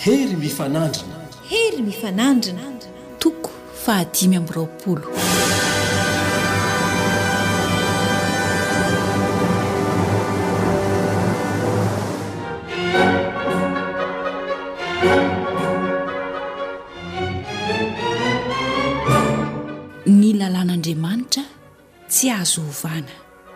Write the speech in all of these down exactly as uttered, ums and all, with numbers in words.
hery mifanandrina hery mifanandrina toko fahadimy amby roapolo ny lalàn'Andriamanitra tsy azo ovana.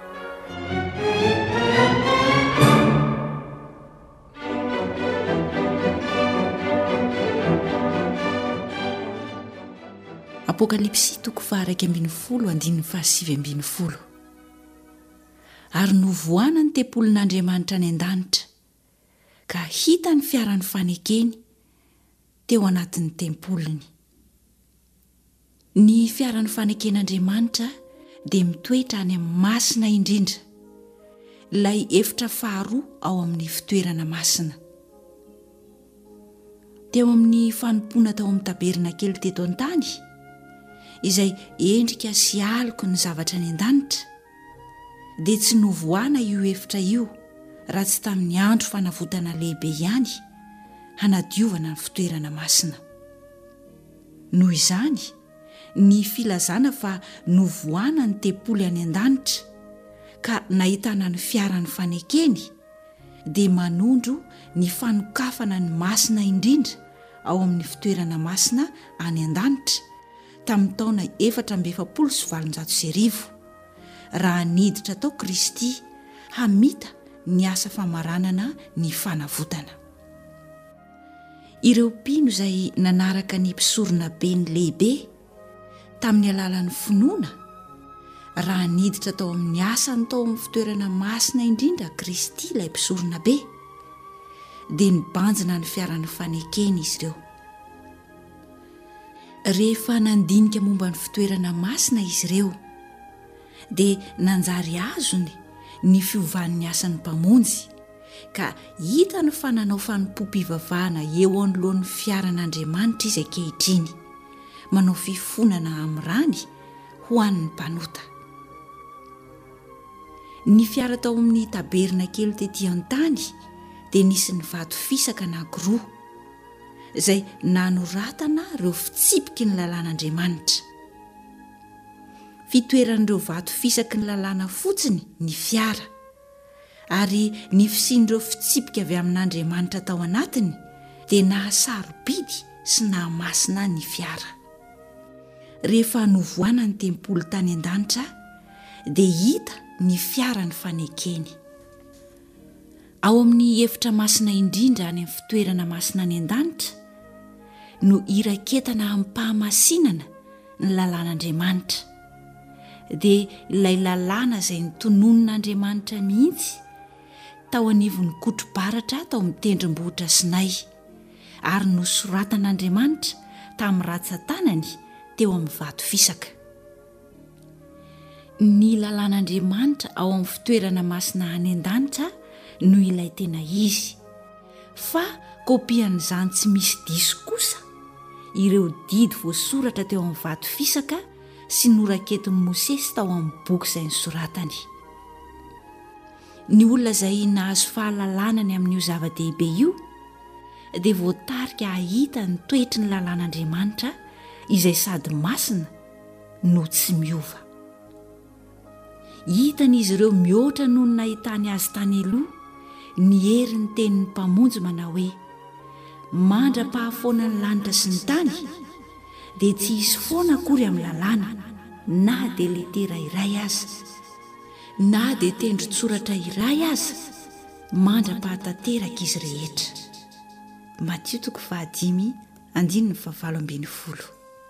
Apokalipsy toko faharaiky ambin'ny folo andininy fahasivy ambin'ny folo. Ary novoana ny tempolin'Andriamanitra any an-danitra ka hita ny fiarany fanekeny teo anatin'ny tempoliny. Ny fiarany faneken'Andriamanitra dia mitoetra any amin'ny masina indrindra, ilay efitra faharoa ao amin'ny fitoerana masina. Teo amin'ny fanompoana tao amin'ny taberna kely teto an-tany, izay endrika sy aloko ny zavatra ny an-danitra, dia tsy novoana io efitra io raha tsy tamin'ny andro fanavotana lehibe ihany hanadiovana ny fitoerana masina. Noho izany, ny filazana fa novoana ny tempoly any an-danitra ka nahitana ny fiarany fanekeny dia manondro ny fanokafana ny masina indrindra ao amin'ny fitoerana masina any an-danitra tamin'ny taona efatra amby efapolo sy valonjato sy arivo, raha niditra tao Kristy hamita ny asa famaranana ny fanavotana. Ireo mpino izay nanaraka ny mpisorona be ny lehibe tamin'ny alalan'ny finoana, raha niditra tao amin'ny asa ny tao amin'ny fitoerana masina indrindra Kristy ilay mpisorona be, dia nibanjina ny fiaran'ny fanekeny izy ireo. Rehefa nandinika momba ny fitoerana masina izy ireo, dia nanjary azony ny fiovan'ny asan'ny mpamonjy, ka hita ny fananao fanompo-pivavahana eo anoloan'ny fiaran'Andriamanitra izy ankehitriny, manao fifonana amin'ny rany ho an'ny mpanota. Ny fiara tao amin'ny taberna kely tetỳ an-tany dia nisy ny vato fisaka anankiroa izay nanoratana ireo fitsipiky ny lalàn'Andriamanitra. Fitoeran'ireo vato fisaky ny lalàna fotsiny ny fiara, ary ny fisian'ireo fitsipika avy amin'Andriamanitra tao anatiny dia nahasarobidy sy nahamasina ny fiara. Rehefa novoana ny tempoly tany an-danitra dia hita ny fiarany fanekeny. Ao amin'ny efitra masina indrindra any amin'ny fitoerana masina any an-danitra no iraketana amin'ny mpahamasinana ny lalàn'Andriamanitra, dia ilay lalàna izay nitononon'Andriamanitra mihitsy tao anivon'ny kotro-baratra tao amin'ny tendrombohitra Sinay, ary nosoratan'Andriamanitra tamin'ny ratsan-tanany teo amin'ny vato fisaka. Ny lalàn'Andriamanitra ao amin'ny fitoerana masina any an-danitra no ilay tena izy, fa kopian'izany tsy misy diso kosa ireo didy voasoratra teo amin'ny vato fisaka sy noraketin'i Mosesy tao amin'ny boky izay nosoratany. Ny olona izay nahazo fahalalana ny amin'io zava-dehibe io dia voatarika hahita ny toetry ny lalàn'Andriamanitra izay sady masina no tsy miova. Hitan'izy ireo mihoatra noho ny nahitany azy tany aloha ny herin'ny tenin'ny mpamonjy manao hoe: mandra-pahafoana ny lanitra sy ny tany, dia tsy hisy foana akory amin'ny lalàna, na dia letera iray aza, na dia tendron-tsoratra iray aza mandra-pahatanteraka izy rehetra. Matio toko fahadimy andininy fahavalo ambin'ny folo.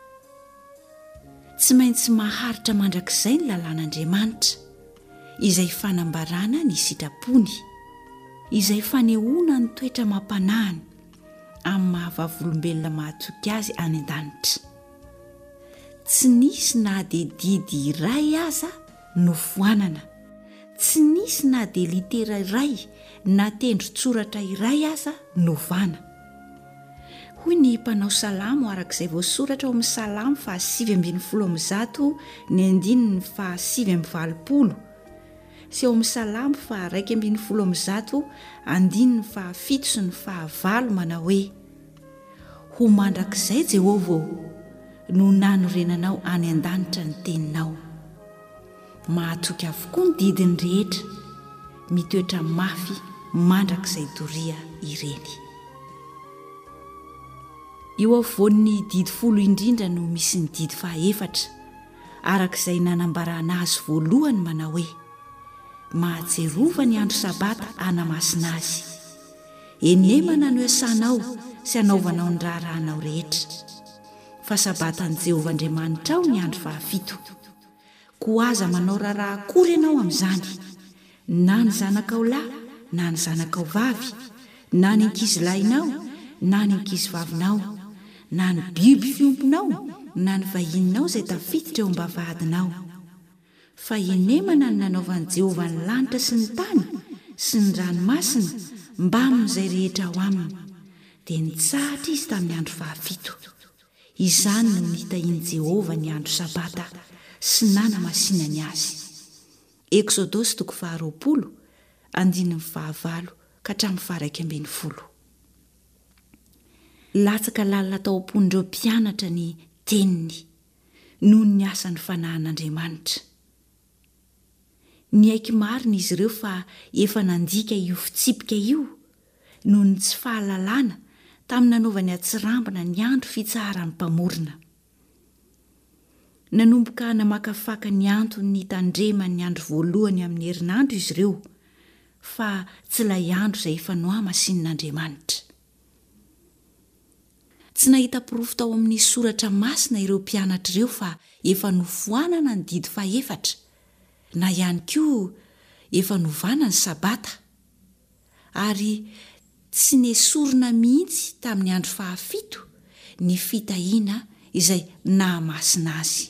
Tsy maintsy maharitra mandrakizay ny lalàn'Andriamanitra, izay fanambarana ny sitrapony, izay fanehoana ny toetra mampanahany amin'ny mahavavolombelona mahatoky azy any an-danitra. Tsy nisy na dia didy iray aza no foanana, tsy nisy na dia litera iray na tendron-tsoratra iray aza novana. Hoy ny mpanao salamo arak'izay voasoratra ao amin'ny salamo fahasivy ambin'ny folo amin'ny zato ny andininy fahasivy amin'ny valopolo, sy ao amin'ny salamo faha raiky ambin'ny folo amin'ny zato andininy fahafito sy ny fahavalo manao hoe: ho mandrakizay Jehova no nanorenanao any an-danitra ny teninao. Mahatoky avokoa ny didiny rehetra mitoetra mafy mandrakizay doria ireny. Eo afovoan'ny didy folo indrindra no misy ny didy fahaefatra, arak'izay nanambarana azy voalohany manao hoe mahajerova ny andro sabata anamasina azy. Enemana no iasanao sy anaovanao ny raharahanao rehetra. Fa sabatan'i Jehovah Andriamanitra ao ny andro fahafito. Koa aza manao raharaha akory ianao amin'izany, na ny zanakao lahy na ny zanakao vavy, na ny ankizilahinao na ny ankizivavinao, na ny biby fiomponao na ny vahininao izay tafiditra eo am-bavahadinao. Fa enemana ny nanaovan'i Jehovah ny lanitra sy ny tany sy ny ranomasina mba amin'izay rehetra ao aminy, dia nitsahatra izy tamin'ny andro fahafito. Izany no nitahiany Jehovah ny andro sabata sy nanamasinany azy. Eksodosy toko faharoapolo andininy fahavalo ka hatramin'ny faha-raika ambin'ny folo. Latsaka lalina tao am-pon'ireo mpianatra ny teniny noho ny asan'ny fanahin'Andriamanitra. Ny aiky marina izy ireo fa efa nandika io fitsipika io noho ny tsy fahalalana tamin'ny nanaovany atsirambina ny andro fitsaharan'ny mpamorona. Nanomboka namakafaka ny antony tandreman'ny andro voalohany amin'ny herinandro izy ireo, fa tsy ilay andro izay efa nohamasin'Andriamanitra. Tsy nahita porofo tao amin'ny soratra masina ireo mpianatra ireo fa efa nofoanana ny didy fahaefatra, na ihany koa efa novana ny sabata, ary tsy nesorina mihitsy tamin'ny andro fahafito ny fitahiana izay nahamasina azy.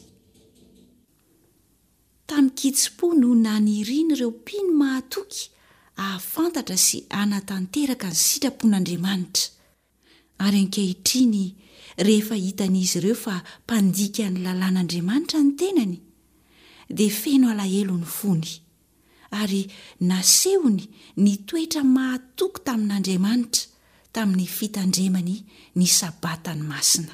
Tamin'ny kitsipo no naniriana ireo mpino mahatoky ahafantatra sy anatanteraka ny sitrapon'Andriamanitra. Ary ankehitriny rehefa hitan'izy ireo fa mpandika ny lalàn'Andriamanitra ny tenany, dia feno alahelo ny fony, ary nasehony ny toetra mahatoky tamin'Andriamanitra tamin'ny fitandremany ny sabatany masina.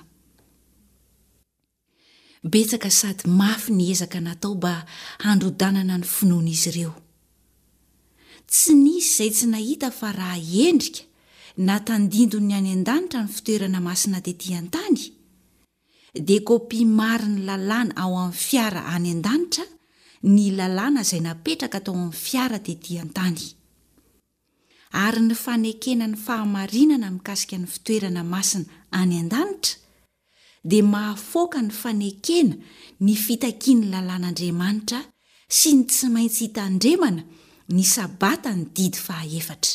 Betsaka sady mafy ny ezaka natao mba handrodanana ny finoan'izy ireo. Tsy nisy izay tsy nahita fa raha endrika na tandindony any an-danitra ny fitoerana masina tetỳ an-tany, dia kopia mary ny lalàna ao amin'ny fiara any an-danitra ny lalàna izay napetraka tao amin'ny fiara tetỳ an-tany. Ary ny fanekena ny fahamarinana mikasika ny fitoerana masina any an-danitra dia mahafoaka ny fanekena ny fitakiany lalàn'Andriamanitra sy ny tsy maintsy hitandremana ny sabata ny didy fahaefatra.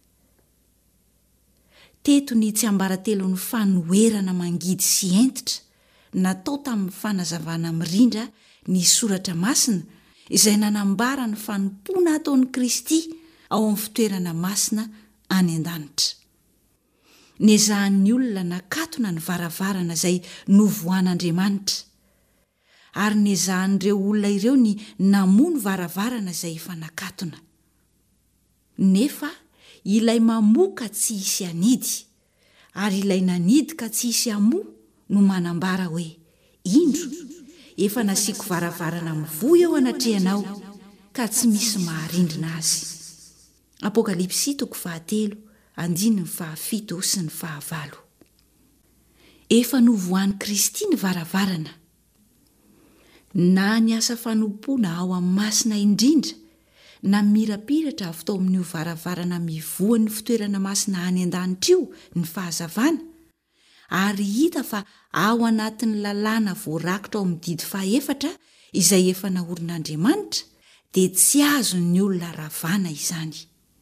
Teto ny tsy ambaratelo ny fanoherana mangidy sy entitra natao tamin'ny fanazavana mirindra ny soratra masina izay nanambara ny fanompoana ataon'i Kristy ao amin'ny fitoerana masina any an-danitra. Nezahan'ny olona nakatona ny varavarana izay novoan'Andriamanitra, ary nezahan'ireo olona ireo ny namono varavarana izay efa nakatona. Nefa ilay mamoka tsy hisy anidy, ary ilay nanidy ka tsy hisy amoa no manambara hoe indro efa nasiako varavarana mivoy eo anatrehanao ka tsy misy maharindrina azy. Apokalipsy toko fahatelo andininy fahafito sy ny fahavalo. Efa novoan'i Kristy ny varavarana, na ny asa fanompoana ao amin'ny masina indrindra na mirapiratra avy tao amin'io varavarana mivoan'ny fitoerana masina any an-danitra io ny fahazavana, ary hita fa ao anatin'ny lalàna voarakitra ao amin'ny didy fahaefatra izay efa naorin'Andriamanitra, dia tsy azon'ny olona ravana izany.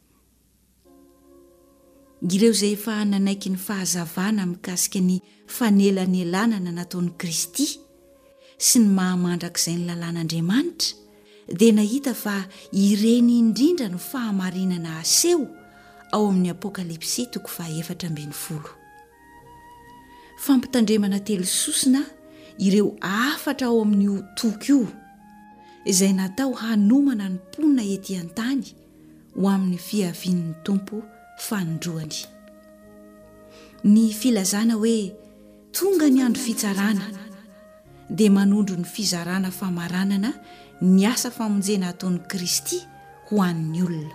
Ireo izay efa nanaiky ny fahazavana mikasika ny fanelanelana nataon'i Kristy sy ny mahamandrakizay ny lalàn'Andriamanitra, dia nahita fa ireny indrindra no fahamarinana aseho ao amin'ny Apokalipsy toko fahaefatra ambin'ny folo. Fampitandremana telo sosina ireo afatra ao amin'io toko io izay natao hanomana ny mponina ety an-tany ho amin'ny fiavian'ny Tompo fanondroany. Ny filazana hoe tonga ny andro fitsarana dia manondro ny fizarana famaranana ny asa famonjena ataon'i Kristy ho an'ny olona.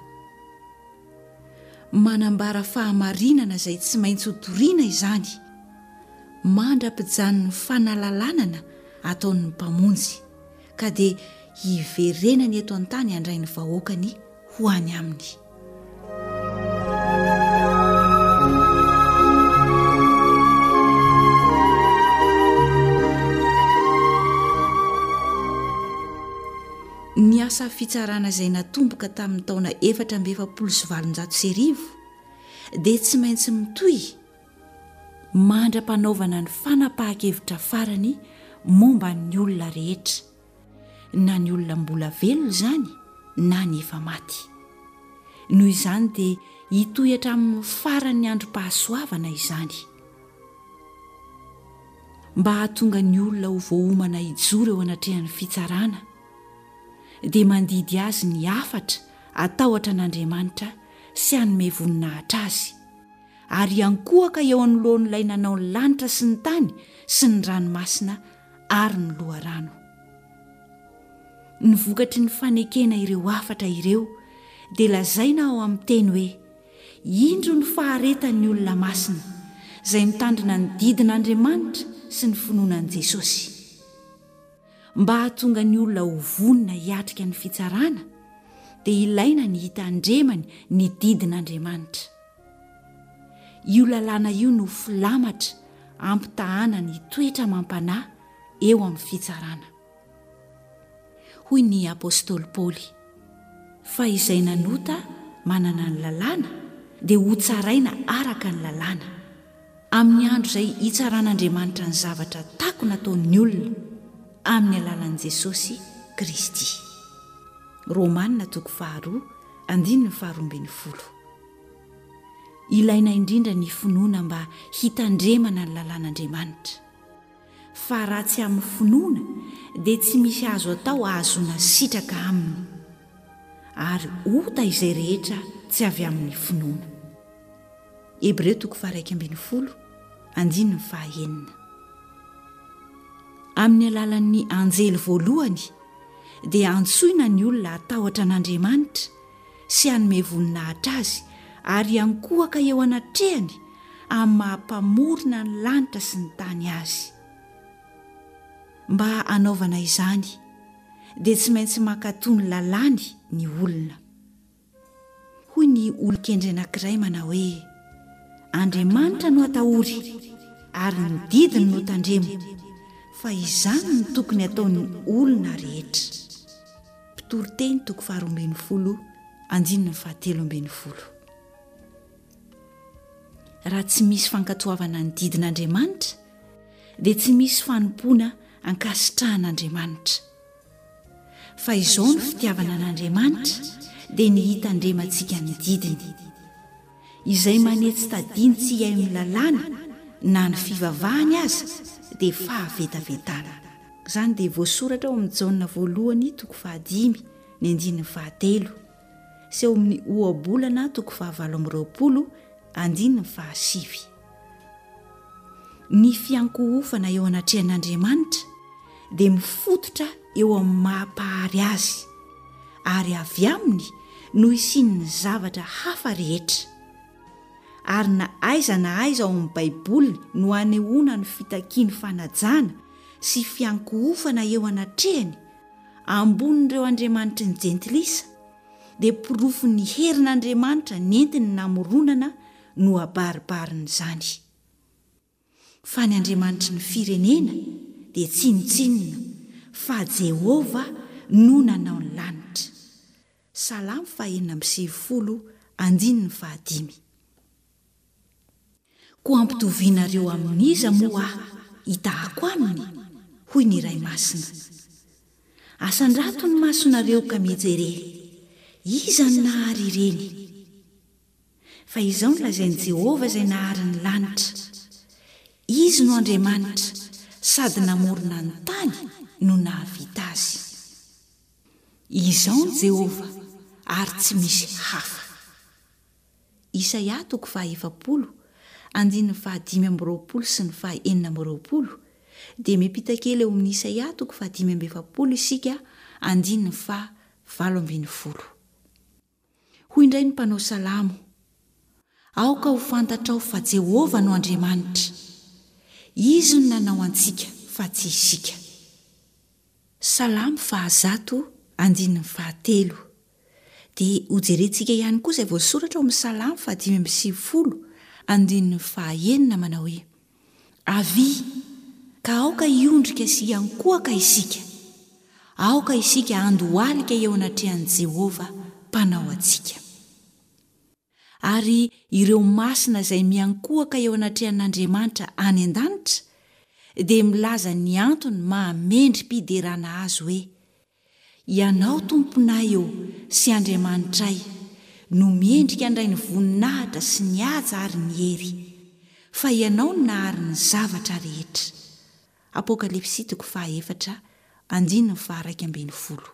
Manambara fahamarinana izay tsy maintsy hotoriana izany, mandra-pijanony fanalalanana ataon'ny mpamonjy ka dia hiverenany eto an-tany handray ny vahoakany ho any aminy. Ny asa fitsarana izay natomboka tamin'ny taona efatra amby efapolo sy valonjato sy arivo dia tsy maintsy mitohy mandra-panaovana ny fanapahan-kevitra farany momba ny olona rehetra, na ny olona mbola velona izany na ny efa maty. Noho izany dia hitohy hatramin'ny faran'ny androm-pahasoavana izany, mba hahatonga ny olona ho voahomana hijoro eo anatrehan'ny fitsarana dia mandidy azy ny afatra atahotra an'Andriamanitra sy hanome voninahitra azy, ary ankohaka eo anoloan'ilay nanao ny lanitra sy ny tany sy ny ranomasina ary ny loharano. Ny vokatry ny fanekena ireo afatra ireo dia lazaina ao amin'ny teny hoe indro ny faharetan'ny olona masina izay mitandrina ny didin'Andriamanitra sy ny finoanan'i Jesosy. Mba hahatonga ny olona ho vonina hiatrika ny fitsarana dia ilaina ny hitandremany ny didin'Andriamanitra. Io lalàna io no filamatra ampitahana ny toetra mampanahy eo amin'ny fitsarana. Hoy ny apôstôly Paoly, fa izay nanota manana ny lalàna dia ho tsaraina araka ny lalàna amin'ny andro izay hitsaran'Andriamanitra ny zavatra tako nataon'ny olona amin'ny alalan'i Jesosy Kristy. Romanina toko faharoa andininy faharoambin'ny folo. Ilaina indrindra ny finoana mba hitandremana ny lalàn'Andriamanitra, fa raha tsy amin'ny finoana dia tsy misy azo atao ahazona sitraka aminy, ary ota izay rehetra tsy avy amin'ny finoana. Hebreo toko faharaika ambin'ny folo andininy fahaenina. Amin'ny alalan'ny anjely voalohany dia antsoina ny olona hatahotra an'Andriamanitra sy hanome voninahitra azy, ary ankohaka eo anatrehany amin'ny mahampamorona ny lanitra sy ny tany azy. Mba hanaovana izany dia tsy maintsy mankatoa ny lalàny ny olona. Hoy ny olon-kendry anankiray manao hoe Andriamanitra no atahory ary ny didiny no tandremo, fa izany no tokony ataon'ny olona rehetra. Mpitoroteny toko faharoambin'ny folo andininy fahatelo ambin'ny folo. Raha tsy misy fankatoavana ny didin'Andriamanitra dia tsy misy fanompoana ankasitrahan'Andriamanitra. Fa izao ny fitiavana an'Andriamanitra dia ny hitandremantsika ny didiny, izay manetsy tadiany tsy hay amin'ny lalàna na ny fivavahany aza dia fahavetavetana. Izany dia voasoratra ao amin'ny Jaona voalohany toko fahadimy ny andininy fahatelo, sy eo amin'ny ohabolana toko fahavalo amby roapolo andininy fahasivy. Ny fiankohofana eo anatrehan'Andriamanitra dia mifototra eo amin'ny mahapahary azy, ary avy aminy no isiany ny zavatra hafa rehetra. Ary na aiza na aiza ao amin'ny Baiboly no anehoana ny fitakiany fanajana sy fiankohofana eo anatrehany ambonin'ireo andriamanitry ny jentilisa dia pirofo ny herin'Andriamanitra nentiny namoronana no abaribariny izany. Fa ny Andriamanitry ny firenena dia tsy nitsinona fa Jehova no nanao ny lanitra. Salamo fahaenina amby sivifolo andininy fahadimy. Koa ampitovianareo amin'iza moa aho hitahako aminy, hoy ny iray masina. Asandrato ny masonareo ka mijery, iza ny nahary ireny? Fa izao ny lazain'i Jehova izay nahary ny lanitra. Izy no Andriamanitra sady namorona ny tany no nahavita azy. Izao ny Jehova ary tsy misy hafa. Isaia toko fahaefapolo andiny ny fahadimy amby roapolo sy ny faha enina amby roapolo dia mipita kely eo amin'ny Isaia toko fahadimy amby efapolo isika andiny ny faha valo ambin'ny folo. Hoy indray ny mpanao salamo: aoka ho fantatrao fa Jehovah no Andriamanitra, izy no nanao antsika fa tsy isika. Salamo fahazato andiny ny fahatelo. Dia hojerentsika ihany koa izay voasoratra ao amin'ny salamo fahadimy amby sivifolo andiny ny fahaenina manao hoe: avy ka aoka hiondrika sy hiankohaka isika, aoka isika handohalika eo anatrehan'i Jehovah mpanao antsika. Ary ireo masina izay miankohaka eo anatrehan'Andriamanitra any an-danitra dia milaza ny antony mahamendrim-piderana azy hoe: ianao tomponay eo sy Andriamanitray no miendrika andray ny voninahitra sy ny haja ary ny hery, fa ianao no nahary ny zavatra rehetra. Apokalipsy toko fahaefatra andiny ny faha iraika ambin'ny folo.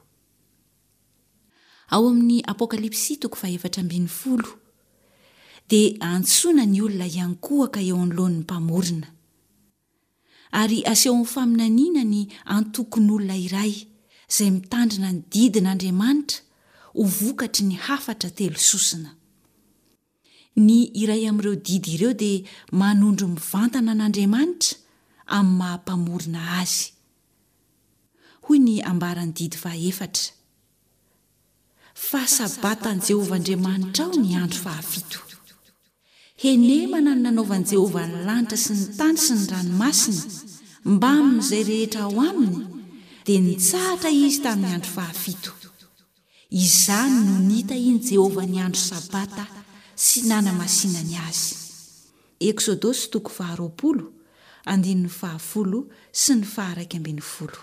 Ao amin'ny Apokalipsy toko fahaefatra ambin'ny folo dia antsoina ny olona hiankohaka eo anoloan'ny mpamorona, ary aseho amin'ny faminaniana ny antokon'olona iray izay mitandrina ny didin'Andriamanitra ho vokatry ny hafatra telo sosina. Ny iray amin'ireo didy ireo dia manondro mivantana an'Andriamanitra amin'ny mahampamorona azy. Hoy ny ambaran'ny didy fahaefatra: fa sabatan'i Jehovah Andriamanitra ao ny andro fahafito. Henemana ny nanaovan'i Jehovah ny lanitra sy ny tany sy ny ranomasina mba amin'izay rehetra ao aminy, dia nitsahatra izy tamin'ny andro fahafito. Izany no nitahiany Jehovah ny andro sabata sy nanamasinany azy. Eksodosy toko faharoapolo andiny ny fahafolo sy ny faha iraika ambin'ny folo.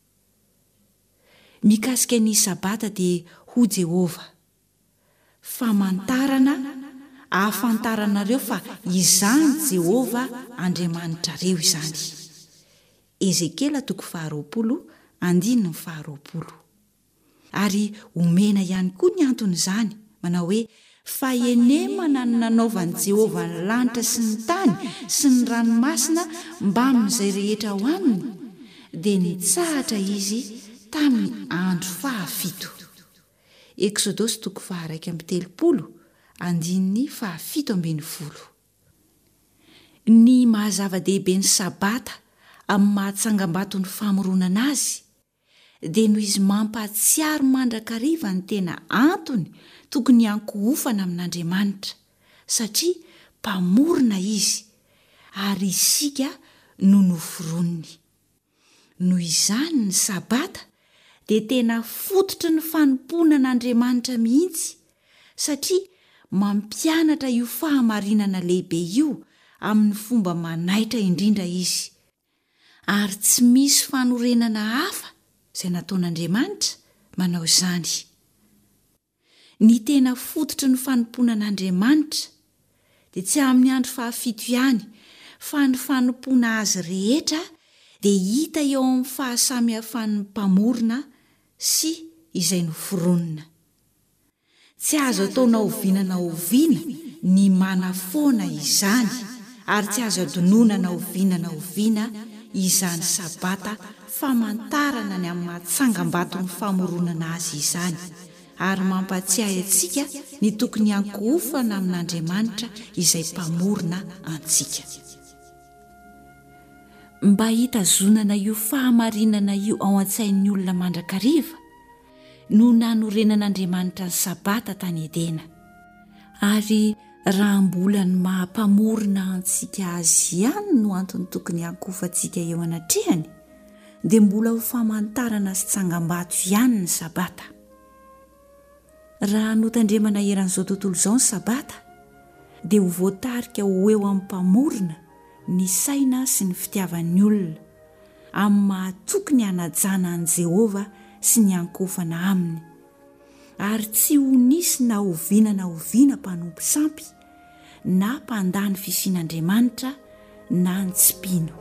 Mikasika ny sabata dia ho Jehovah: famantarana ahafantaranareo fa izany Jehovah Andriamanitrareo izany. Ezekela toko faharoapolo andiny ny faharoapolo. Ary omena ihany koa ny antony izany, manao hoe: fa henemana ny nanaovan'i Jehovah ny lanitra sy ny tany sy ny ranomasina mba amin'izay rehetra ao aminy, dia nitsahatra izy tamin'ny andro fahafito. Eksodosy toko faha iraika amby telopolo andiny fahafito ambin'ny folo. Ny mahazava-dehibe ny sabata amin'ny mahatsangam-bato ny famoronana azy dia noho izy mampahatsiaro mandrakariva ny tena antony tokony hankohofana amin'Andriamanitra, satria mpamorona izy ary isika no noforonony. Noho izany ny sabata dia tena fototry ny fanompoana an'Andriamanitra mihitsy, satria mampianatra io fahamarinana lehibe io amin'ny fomba manaitra indrindra izy, ary tsy misy fanorenana hafa izay nataon'Andriamanitra manao izany. Ny tena fototry ny fanompoana an'Andriamanitra dia tsy amin'ny andro fahafito ihany, fa ny fanompoana azy rehetra dia hita eo amin'ny fahasamihafan'ny mpamorona sy izay noforonina. Tsy azo ataona ovinana oviana ny manafoana izany, ary tsy azo adononana ovinana oviana izany sabata famantarana ny amin'ny mahatsangam-bato ny famoronana azy izany, ary mampatsiahy antsika ny tokony hankohofana amin'Andriamanitra izay mpamorona antsika. Mba hitazonana io fahamarinana io ao an-tsain'ny olona mandrakariva no nanorenan'Andriamanitra ny sabata tany Edena. Ary raha mbola ny mahampamorona antsika azy ihany no antony tokony hankofantsika eo anatrehany, dia mbola ho famantarana sy tsangam-bato ihany ny sabata. Raha notandremana eran'izao tontolo izao ny sabata dia ho voatarika ho eo amin'ny mpamorona ny saina sy ny fitiavan'ny olona amin'ny mahatokony hanajana an'i Jehovah sy ny hankofana aminy, ary tsy ho nisy na oviana na oviana mpanompo sampy na mpandany fisian'Andriamanitra na ny tsipino.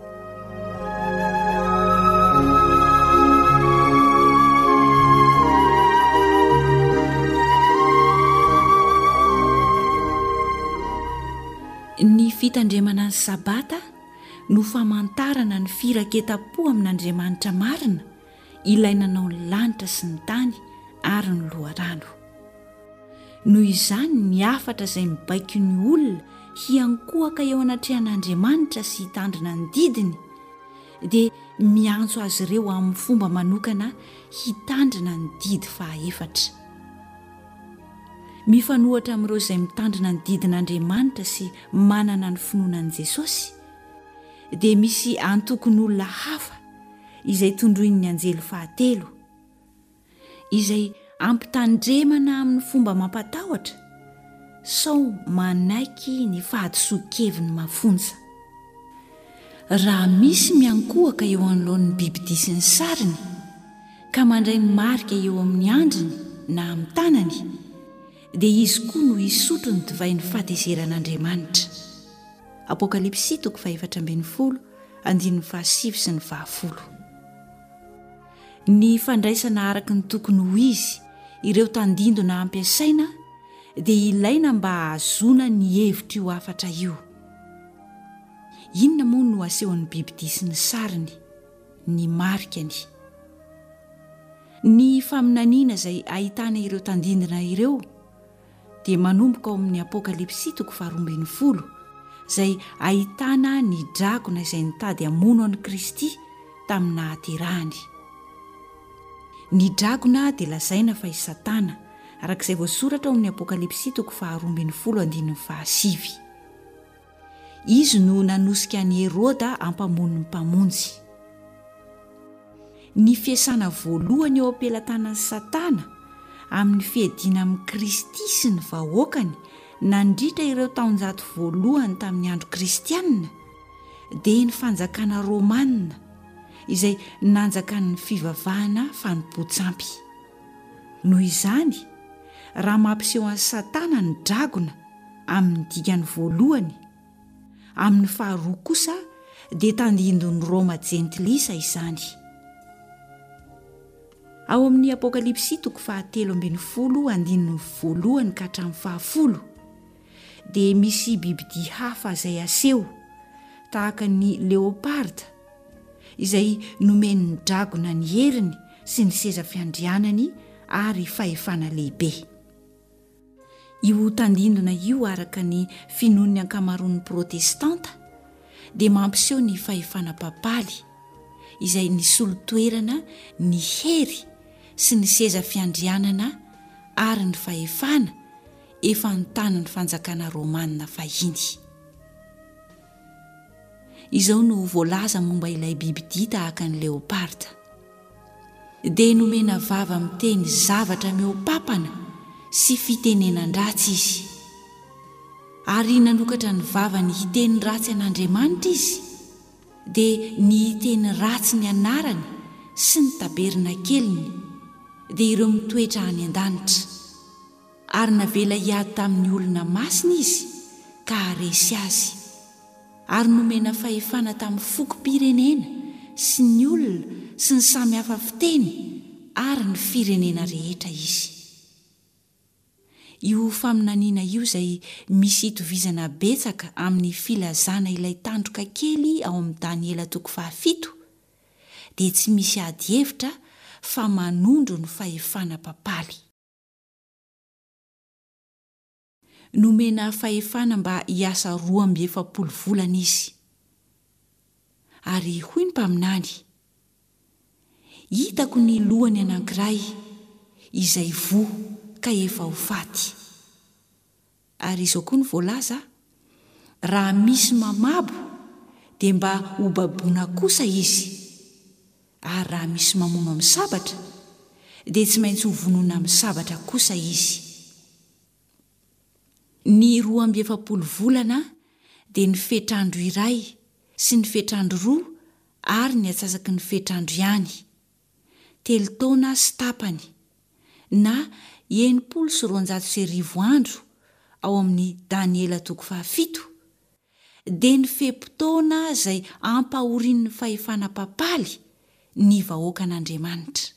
Ny fitandremana ny sabata no famantarana ny firaketa-po amin'andriamanitra marina ilainanao ny lanitra sy ny tany ary ny loharano. Noho izany ny afatra izay mibaiko ny olona hiankohaka eo anatrehan'Andriamanitra sy hitandrina ny didiny dia miantso azy ireo amin'ny fomba manokana hitandrina ny didy fahaefatra. Mifanohatra amin'ireo izay mitandrina ny didin'Andriamanitra sy manana ny finoanan'i Jesosy dia misy antokon'olona hafa izay tondroin'ny anjely fahatelo izay ampitandremana amin'ny fomba mampatahotra sao manaiky ny fahadisoan-keviny mafonja. Raha misy miankohaka eo anoloan'ny bibidia sy ny sariny ka mandray ny marika eo amin'ny andriny na amin'ny tanany dia izy koa no hisotro ny divain'ny fahatezeran'Andriamanitra. Apokalipsy toko fahaefatra ambin'ny folo andininy fahasivy sy ny fahafolo. Ny fandraisana araka ny tokony ho izy ireo tandindona ampiasaina dia ilaina mba hahazona ny hevitra io afatra io. Inona moa no asehon'ny bibidia sy ny sariny? Ny marikany. Ny faminaniana izay ahitana ireo tandindona ireo dia manomboka ao amin'ny Apokalipsy toko faharoa ambin'ny folo izay ahitana ny dragona izay nitady hamono an'i Kristy tamin'ny nahaterahany. Ny dragona dia lazaina fa i Satana arak'izay voasoratra ao amin'ny Apokalipsy toko faharoa ambin'ny folo andininy fahasivy. Izy no nanosika ny Heroda hampamono ny mpamonjy. Ny fiasana voalohany eo am-pelantanan'i Satana amin'ny fiadiana amin'ny Kristy sy ny vahoakany nandritra ireo taonjato voalohany tamin'ny andro kristianina dia ny fanjakana Romanina izay nanjaka ny fivavahana fanompoan-tsampy. Noho izany, raha mampiseho an'i Satana ny dragona amin'ny dikany voalohany, amin'ny faharoa kosa dia tandindon'ny Roma jentilisa izany. Ao amin'ny Apokalipsy toko fahatelo ambin'ny folo andininy voalohany ka hatramin'ny fahafolo dia misy bibidia hafa izay aseho tahaka ny leoparda izay nomen'ny dragona ny heriny sy ny seza fiandrianany ary fahefana lehibe. Io tandindona io araka ny finoan'ny ankamaroan'ny protestanta dia mampiseho ny fahefana papaly izay nisolo-toerana ny hery sy ny seza fiandrianana ary ny fahefana efa nitana ny fanjakana Romanina fahiny. Izao no voalaza momba ilay bibidia tahaka ny leoparda. Dia nomena vava miteny zavatra mehopampana sy fitenenan-dratsy izy. Ary nanokatra ny vava ny hiteny ratsy an'Andriamanitra izy dia ny hiteny ratsy ny anarany sy ny taberina keliny dia ireo mitoetra any an-danitra. Ary navela hiady tamin'ny olona masina izy ka haresy azy. Ary nomena fahefana tamin'ny fokom-pirenena sy ny olona sy ny samy hafa fiteny ary ny firenena rehetra izy. Io faminaniana io izay misy hitovizana betsaka amin'ny filazana ilay tandroka kely ao amin'ny Daniela toko fahafito dia tsy misy ady hevitra fa manondro ny fahefana papaly. Nomena fahefana mba hiasa roa amby efapolo volana izy. Ary hoy ny mpaminany, hitako ny lohany anankiray izay vo ka efa ho faty. Ary izao koa ny voalaza, raha misy mamabo dia mba ho baboina kosa izy. Ary raha misy mamono amin'ny sabatra dia tsy maintsy ho vonona amin'ny sabatra kosa izy. Ny roa amby efapolo volana dia ny fetrandro iray sy ny fetrandro roa ary ny atsasaky ny fetrandro ihany. Telo taona sy tapany na enimpolo sy roanjato sy arivo andro ao amin'ny Daniela toko fahafito dia ny fepon-taona izay ampahorian'ny fahefana papaly ny vahoaka an'Andriamanitra.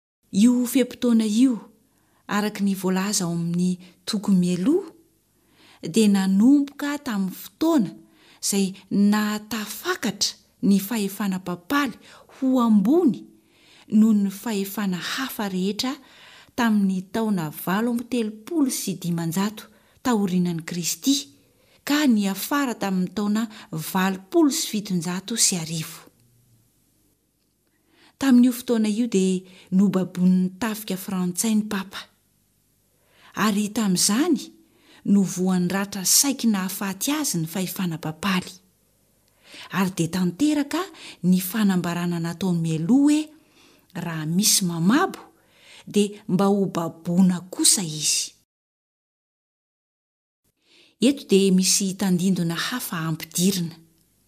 Io fepon-taona io araka ny voalaza ao amin'ny toko mialoha dia nanomboka tamin'ny fotoana izay nahatafakatra ny fahefana papaly ho ambony noho ny fahefana hafa rehetra tamin'ny taona valo amby telopolo sy dimanjato taorianan'i Kristy ka ny afara tamin'ny taona valopolo sy fitonjato sy arivo. Tamin'io fotoana io dia nobabonin'ny tafika frantsay ny papa, ary tamin'izany no voan'ny ratra saiky nahafaty azy ny fahefana papaly, ary dia tanteraka ny fanambarana nataony mialoha hoe raha misy mamabo dia mba ho baboina kosa izy. Eto dia misy tandindona hafa ampidirina.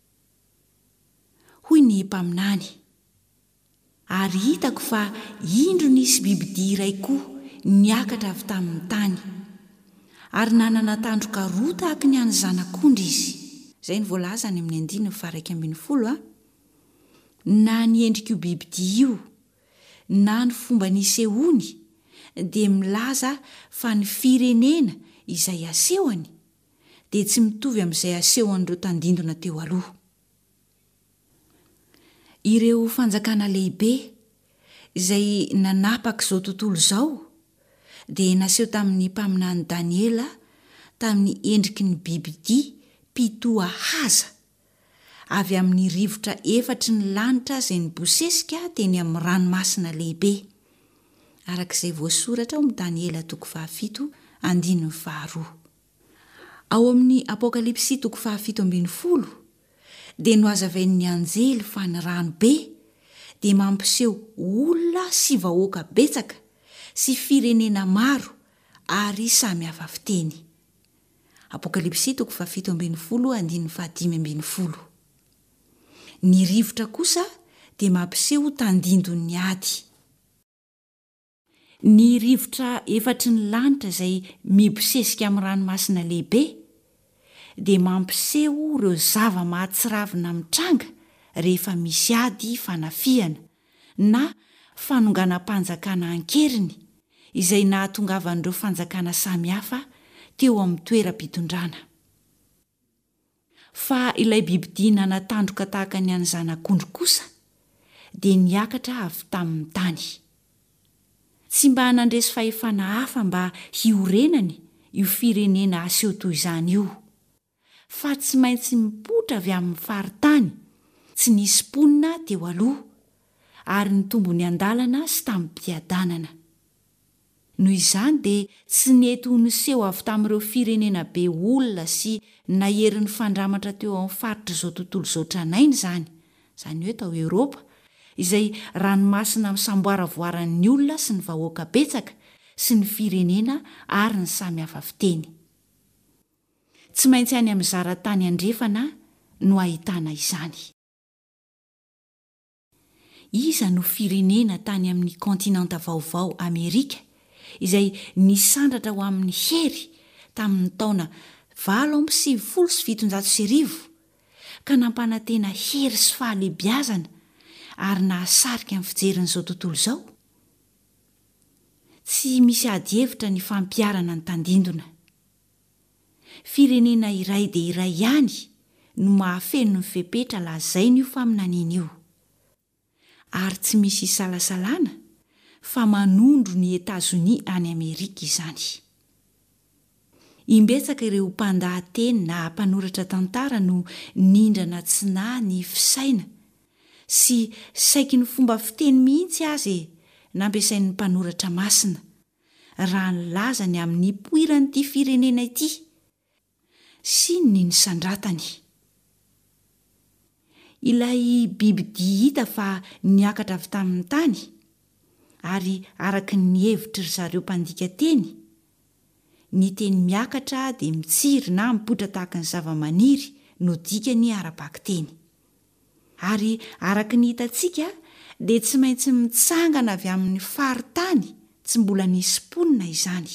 Hoy ny mpaminany, ary hitako fa indro nisy bibidia iray koa niakatra avy tamin'ny tany, ary nanana tandroka roa tahaka ny an'ny zanak'ondry izy. Izay ny voalaza any amin'ny andiny ny faraika ambin'ny folo a. Na ny endrik'io bibidia io, na ny fomba nisehony dia milaza fa ny firenena izay asehony dia tsy mitovy amin'izay asehon'ireo tandindona teo aloha. Ireo fanjakana lehibe izay nanapaka izao tontolo izao dia naseho tamin'ny mpaminany Daniela tamin'ny endriky ny bibidia mpitoa haza avy amin'ny rivotra efatry ny lanitra izay nibosesika teny amin'ny ranomasina lehibe, arak'izay voasoratra ao amin'ny Daniela toko fahafito andininy faharoa. Ao amin'ny Apokalipsy toko fahafito ambin'ny folo dia noazavain'ny anjely fa ny ranobe dia mampiseho olona sy vahoaka betsaka sy firenena maro ary samy hafa fiteny. Apokalipsy toko fahafito ambin'ny folo andininy fahadimy ambin'ny folo. Ny rivotra kosa dia mampiseho tandindon'ny ady. Ny rivotra efatry ny lanitra izay mibosesika amin'ny ranomasina lehibe dia mampiseho ireo zava-mahatsiravina mitranga rehefa misy ady fanafihana na fanonganam-panjakana ankeriny izay nahatongavan'ireo fanjakana samihafa teo amin'ny toeram-pitondrana. Fa ilay bibidia nanatandroka tahaka ny an'ny zanak'ondry kosa dia niakatra avy tamin'ny tany. Tsy mba nandresy fahefana hafa mba hiorenany io firenena aseho toy izany io, fa tsy maintsy mipotra avy amin'ny faritany, tsy nisy ponina teo aloha, ary ny tombony andalana sy tamin'nim-piadanana. Noho izany dia tsy nety ho niseho avy tamin'ireo firenena be olona sy naherin'ny fandramatra teo amin'ny faritra izao tontolo izao tranainy izany, izany hoe tao Eoropa, izay ranomasina misamboaravoaran'ny olona sy ny vahoaka betsaka sy ny firenena ary ny samy hafa fiteny. Tsy maintsy any amin'ny zaratany andrefana no ahitana izany. Iza no firenena tany amin'ny kontinanta vaovao Amerika izay nisandratra ho amin'ny hery tamin'ny taona valo amby sivifolo sy fitonjato sy arivo ka nampanantena hery sy fahalebiazana ary nahasarika amin'ny fijerin'izao tontolo izao? Tsy misy ady hevitra ny fampiarana ny tandindona. Firenena iray dia iray ihany no mahafeno ny fepetra lazainy io faminaniana io, ary tsy misy salasalana fa manondro ny Etazonia any Amerika izany. Imbetsaka ireo mpandahateny na mpanoratra tantara no nindrana tsinahy ny fisaina sy saiky ny fomba fiteny mihitsy azy nampiasain'ny mpanoratra masina raha nilazany amin'ny poiran'ity firenena ity sy ny nisandratany. Ilay bibidia hita fa niakatra avy tamin'ny tany ary araka ny hevitry zareo mpandika teny, ny teny miakatra dia mitsiry na mipotra tahaka ny zava-maniry no dikany ara-paky teny. Ary araka ny hitantsika dia tsy maintsy mitsangana avy amin'ny faritany tsy mbola nisy ponina izany.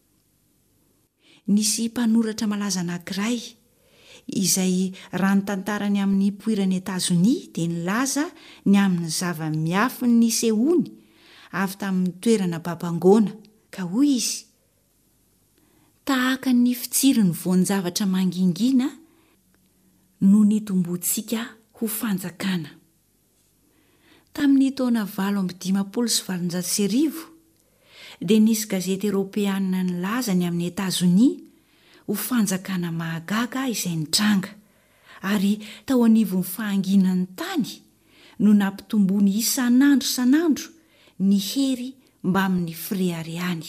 Nisy mpanoratra malaza anankiray izay raha ny tantarany amin'ny poiran'ny Etazonia dia nilaza ny amin'ny zava-miafiny nisehony avy tamin'ny toerana babangona ka hoy izy: tahaka ny fitsiry ny voan-javatra mangingina no nitomboantsika ho fanjakana. Tamin'ny taona valo amby dimapolo sy valonjato sy arivo dia nisy gazety eropeanina nilaza ny amin'ny Etazonia ho fanjakana mahagaga izay nitranga, ary tao anivon'ny fahanginan'ny tany no nampitombony isan'andro isan'andro ny hery mba amin'ny Freariany.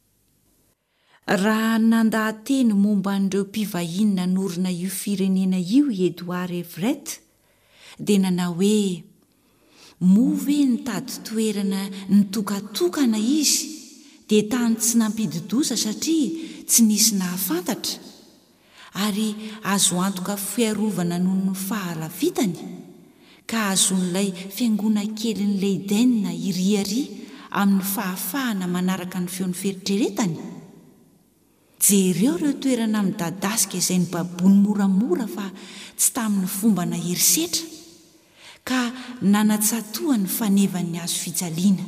Raha nandahateny momba an'ireo mpivahiny nanorina io firenena io i Edouard Everett dia nanao hoe move nitady toerana nitokatokana izy dia tany tsy nampididosa satria tsy nisy nahafantatra, ary azo antoka fiarovana noho ny fahalavitany ka azon'ilay fiangona keliny Leiden iriary amin'ny fahafahana manaraka ny feon'ny feritreretany. Jereo ireo toerana midadasika izay ny babony moramora fa tsy tamin'ny fomba na herisetra, ka nanatsatoa ny fanevan'ny azo fijaliana.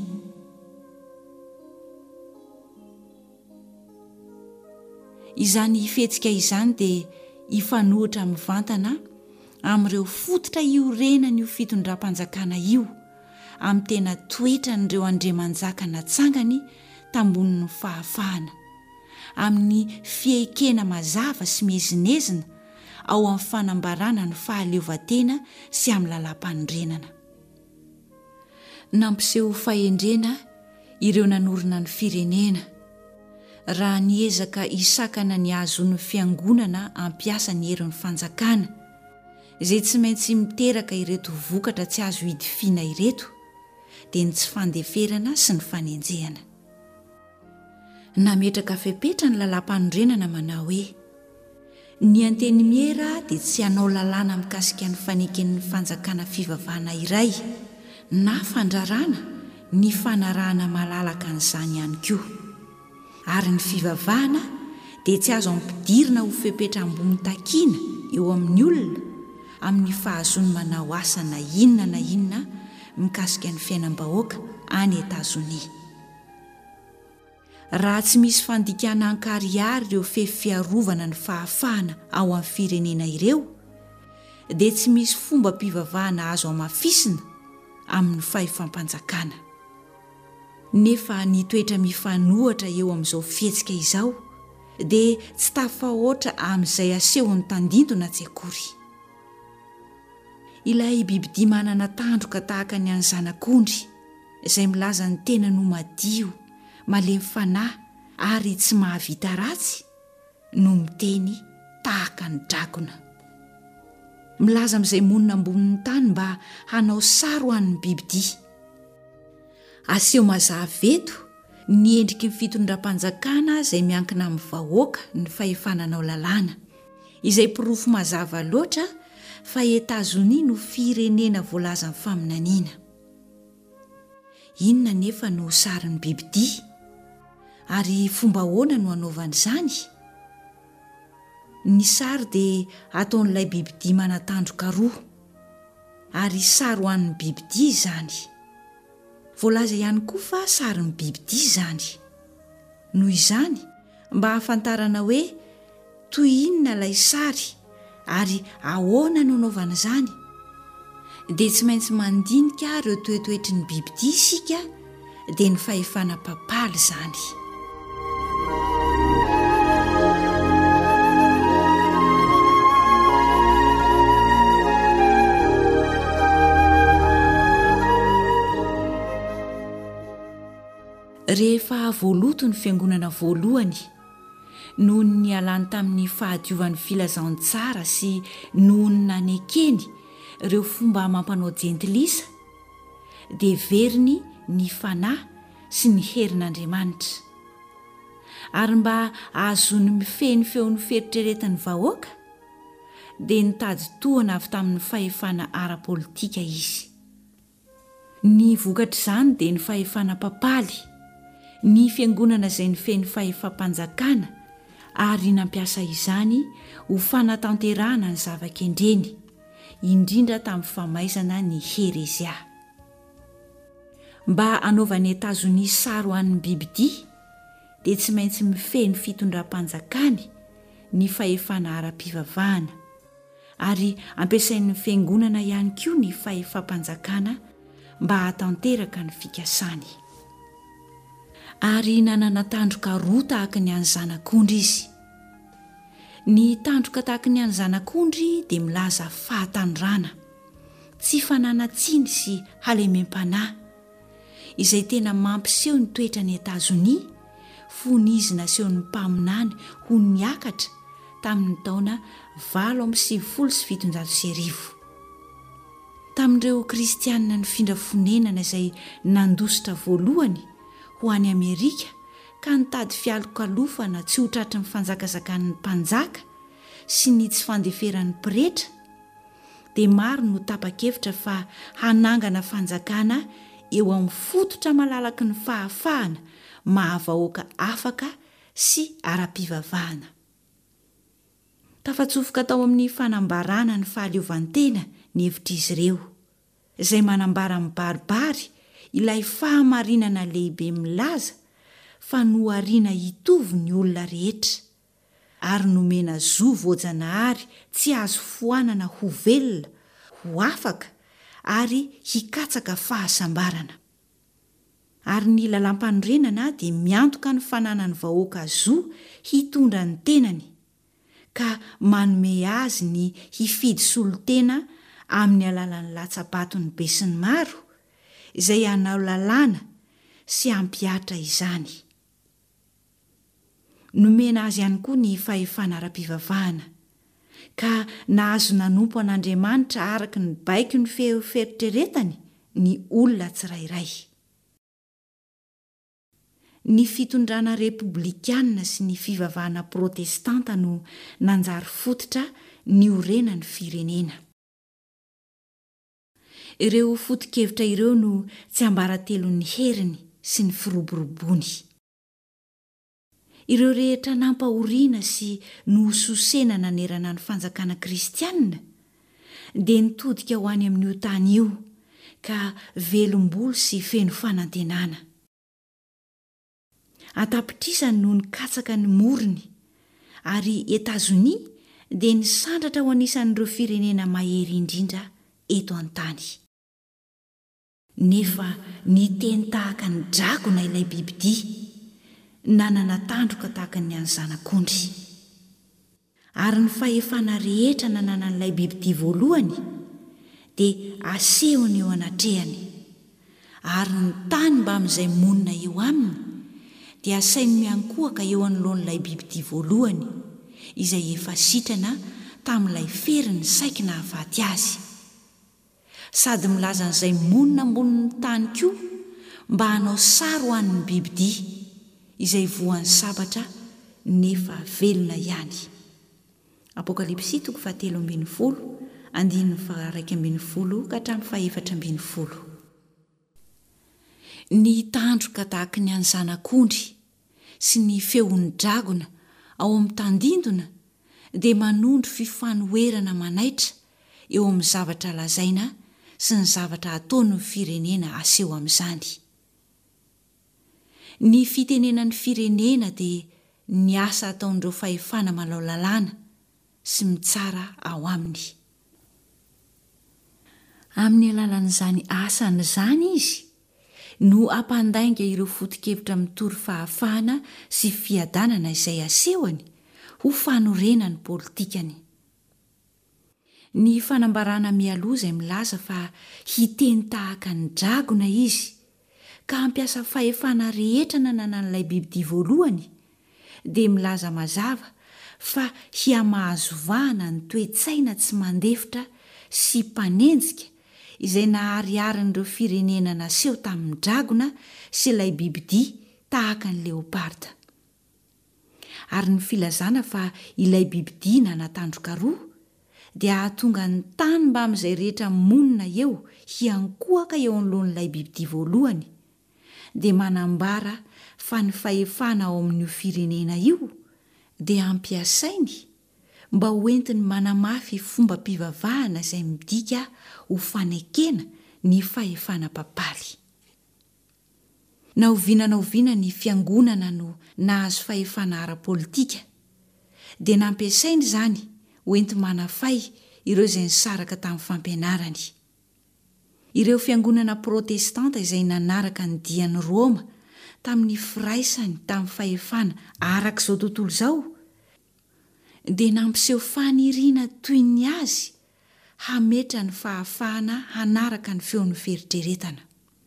Izany fetsika izany dia ifanohitra mivantana amin'ireo fototra iorenany io fitondram-panjakana io amin'ny tena toetra n'ireo andriamanjaka natsangany tambonin'ny fahafahana, amin'ny fiekena mazava sy mezinezina ao amin'ny fanambarana ny fahaleovantena sy amin'ny lalam-panondrenana. Nampiseho fahendrena ireo nanorina ny firenena raha niezaka isakana ny ahazon'ny fiangonana ampiasa ny herin'ny fanjakana izay tsy maintsy miteraka ireto vokatra tsy azo hidifiana ireto dia ny tsy fandeferana sy ny fanenjehana. Nametraka fepetra ny lalam-panondrenana manao hoe ny anteny miera dia tsy hanao lalàna mikasika ny faneken'ny fanjakana fivavahana iray na fandrarana ny fanarahana malalaka an'izany ihany koa, ary ny fivavahana dia tsy azo ampidirina ho fepetra ambony takiana eo amin'ny olona amin'ny fahazony manao asa na inona na inona mikasika ny fiainam-bahoaka any Etazonia. Raha tsy misy fandikana ankariary ireo fefiarovana ny fahafahana ao amin'ny firenena ireo, dia tsy misy fomba mpivavahana azo amafisina amin'ny fahefam-panjakana. Nefa ny toetra mifanohatra eo amin'izao fihetsika izao dia tsy tafahoatra amin'izay asehon'ny tandintona tsy akory. Ilay bibidia manana tandroka tahaka ny an'ny zanak'ondry izay milaza ny tena no madio, malemy fanahy ary tsy mahavita ratsy no miteny tahaka ny dragona. Milaza amin'izay monina ambonin'ny tany mba hanao sary ho an'ny bibidia. Aseho mazava eto ny endriky ny fitondram-panjakana izay miankina amin'ny vahoaka ny fahefananao lalàna, izay pirofo mazava loatra fa Etazonia no firenena voalaza amin'ny faminaniana. Inona nefa no sarin'ny bibidia ary fomba ahoana no anaovana izany? Ny sary dia ataon'ilay bibidia manatandroka roa, ary sary ho an'ny bibidia izany. Voalaza ihany koa fa sarin'ny bibidia izany. Noho izany, mba hahafantarana hoe toy inona ilay sary ary ahoana no anaovana izany, dia tsy maintsy mandinika ireo toetoetry ny bibidia isika dia ny fahefana papaly izany. Rehefa voaloto ny fiangonana voalohany noho ny alany tamin'ny fahadiovan'ny filazan'ny tsara sy noho ny nanekeny ireo fomba mampanao jentilisa, dia veriny ny fanahy sy ny herin'Andriamanitra. Ary mba ahazony mifeny feon'ny feritreretan'ny vahoaka dia nitady tohana avy tamin'ny fahefana ara-politika izy. Ny vokatra izany dia ny fahefana papaly, ny fiangonana izay nifeny fahefam-panjakana ary nampiasa izany ho fanatanterahana ny zava-kendreny, indrindra tamin'ny famaizana ny herezia. Mba anaovan'ny Etazonia sary ho an'ny bibidia dia tsy maintsy mifeny fitondram-panjakany ny fahefana ara-pivavahana ary ampiasain'ny fiangonana ihany koa ny fahefam-panjakana mba hatanteraka ny fikasany. Ary nanana tandroka roa tahaka ny any zanak'ondry izy. Ny tandroka tahaka ny any zanak'ondry dia milaza fahatanrana, tsy fananatsiny sy halemem-panahy, izay tena mampiseho ny toetra ny Etazonia fony izy naseho ny mpaminany ho niakatra tamin'ny taona valo amby sivifolo sy fitonjato sy arivo. Tamin'ireo kristianina ny findrafonenana izay nandositra voalohany ho any Amerika ka nitady fialokalofana tsy ho tratry ny fanjakazakan'ny mpanjaka sy ny tsy fandeferan'ny pretra, dia maro no tapa-kevitra fa hanangana fanjakana eo amin'ny fototra malalaky ny fahafahana mahavahoaka afaka sy ara-pivavahana. Tafatsofoka tao amin'ny fanambarana ny fahaleovantena ny hevitr'izy ireo, izay manambara amin'ny baribary ilay fahamarinana lehibe milaza fa noariana hitovy ny olona rehetra, ary nomena zo voajanahary tsy azo foanana ho velona, ho afaka ary hikatsaka fahasambarana. Ary ny lalam-panorenana dia miantoka ny fananany vahoaka zo hitondra ny tenany, ka manome azy ny hifidy solotena amin'ny alalan'ny latsabatony be sy ny maro, izay hanao lalàna sy ampiatra izany. Nomena azy ihany koa ny fahefana ara-pivavahana, ka nahazo nanompo an'Andriamanitra araka ny baiky ny feheferitreretany ny olona tsirairay. Ny fitondrana repoblikanina sy ny fivavahana protestanta no nanjary fototra ny orenan'ny firenena. Ireo foto-kevitra ireo no tsy ambaratelon'ny heriny sy ny firoborobony. Ireo rehetra nampahoriana sy nososena nanerana ny fanjakana kristianina dia nitodika ho any amin'io tany io ka velom-bolo sy feno fanantenana. Atapitrisany no nikatsaka ny morony, ary Etazonia dia nisandratra ho anisan'ireo firenena mahery indrindra eto an-tany. Nefa ny teny tahaka ny dragona ilay bibidia, nanana tandroka tahaka ny any zanak'ondry. Ary ny fahefana rehetra nanana n'ilay bibidia voalohany dia asehony eo anatrehany, ary ny tany mba amin'izay monina eo aminy dia asainy miankohaka eo anoloan'ilay bibidia voalohany, izay efa sitrana tamin'ilay feriny saiki na havaty azy. Sady milaza n'izay monina ambonin'ny tany koa mba hanao sary ho an'ny bibidia, izay voan'ny sabatra nefa velona ihany. Apokalipsy toko fahatelo ambin'ny folo, andininy faharaiky ambin'ny folo ka hatramin'ny fahaefatra ambin'ny folo. Ny tandroka tahaka ny any zanak'ondry sy ny feon'ny dragona ao amin'ny tandindona dia manondro fifanoherana manaitra eo amin'ny zavatra lazaina sy ny zavatra ataon'ny firenena aseho amin'izany. Ny fitenenan'ny firenena dia ny asa ataon'ireo fahefana malao lalàna sy mitsara ao aminy. Amin'ny alalan'izany asany izany izy no ampandainga ireo foto-kevitra mitory fahafahana sy fiadanana izay asehony ho fanorenany politikany. Ny fanambarana mialoha izay milaza fa hiteny tahaka ny dragona izy ka hampiasa fahefana rehetra nanana n'ilay bibidia voalohany dia milaza mazava fa hiamahazovahana ny toe-tsaina tsy mandefitra sy mpanenjika izay nahariarin'ireo firenena naseho tamin'ny dragona sy ilay bibidia tahaka ny leoparda. Ary ny filazana fa ilay bibidia nanatandroka roa dia hahatonga ny tany mba amin'izay rehetra monina eo hiankohaka eo anoloan'ilay bibidia voalohany dia manambara fa ny fahefana ao amin'io firenena io dia ampiasainy mba hoentiny manamafy fomba-pivavahana izay midika ho fanekena ny fahefana papaly. naoviana naoviana ny fiangonana no nahazo fahefana ara-politika dia nampiasainy izany hoenti manafay ireo izay nisaraka tamin'ny fampianarany. Ireo fiangonana protestanta izay nanaraka ny dian'ny Roma tamin'ny firaisany tamin'ny fahefana arak'izao tontolo izao dia nampiseho faniriana toy ny azy hametra ny fahafahana hanaraka ny feon'ny fieritreretana.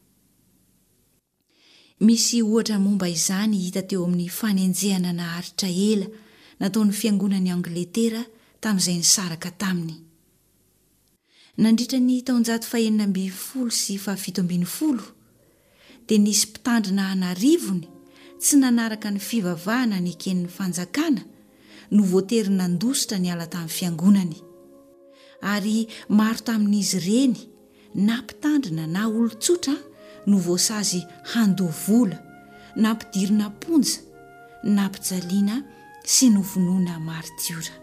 Misy ohatra momba izany hita teo amin'ny fanenjehana naharitra ela nataon'ny fiangonan'ny Angletera tamin'izay nisaraka taminy. Nandritra ny taonjato fahaenina ambin'ny folo sy fahafito ambin'ny folo dia nisy mpitandrina anarivony tsy nanaraka ny fivavahana ny eken'ny fanjakana no voatery nandositra ny ala tamin'ny fiangonany. Ary maro tamin'izy ireny na mpitandrina na olon-tsotra no voasazy handovola na mpidirina ponja na mpijaliana sy novonoana martiora.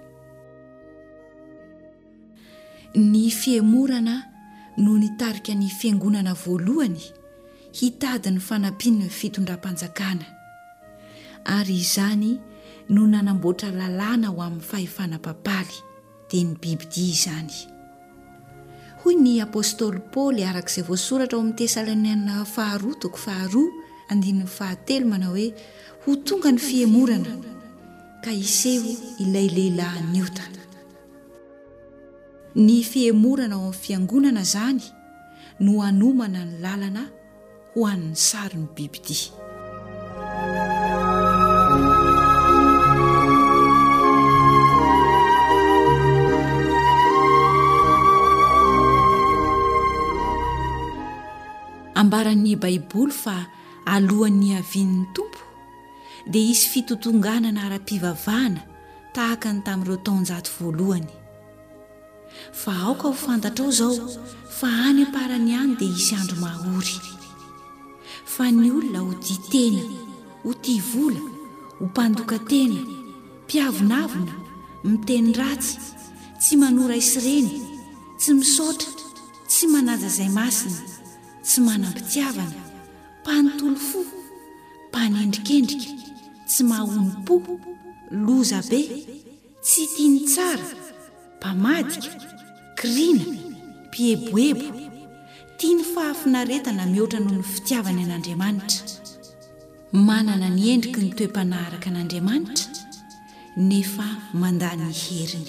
Ny fiemorana no nitarika ny fiangonana voalohany hitady ny fanampiny ny fitondram-panjakana ary izany no nanamboatra lalàna ho amin'ny fahefana papaly dia ny Biblia izany. Hoy ny apôstôly Paoly arak'izay voasoratra ao amin'ny Tesaloniana faharoa toko faharoa andininy fahatelo manao hoe ho tonga ny fiemorana ka iseho ilay lehilahy niota. Ny fiemorana ao amin'ny fiangonana zany no hanomana ny lalana ho an'ny sarin'ny Biblia. Ambaran'ny Baiboly fa alohan'ny havian'ny Tompo dia isy fitotonganana ara-pivavahana tahaka ny tamin'ireo taonjato voalohany. Fa aoka ho fantatra ao zao fa any am-parany any dia isy andro mahory. Fa ny olona ho dia tena, ho tia vola, ho mpandoka tena, mpiavonavona, miteny ratsy, tsy manora isireny, tsy misaotra, tsy manaja izay masina, tsy manam-pitiavana, mpanontolo fo, mpanendrikendrika, tsy mahompo, loza be, tsy tiany tsara, mpamadika, kriana, mpieboebo, tiany fahafinaretana mihoatra noho ny fitiavany an'Andriamanitra. Manana ny endriky ny toe-panaharaka an'Andriamanitra nefa mandany heriny.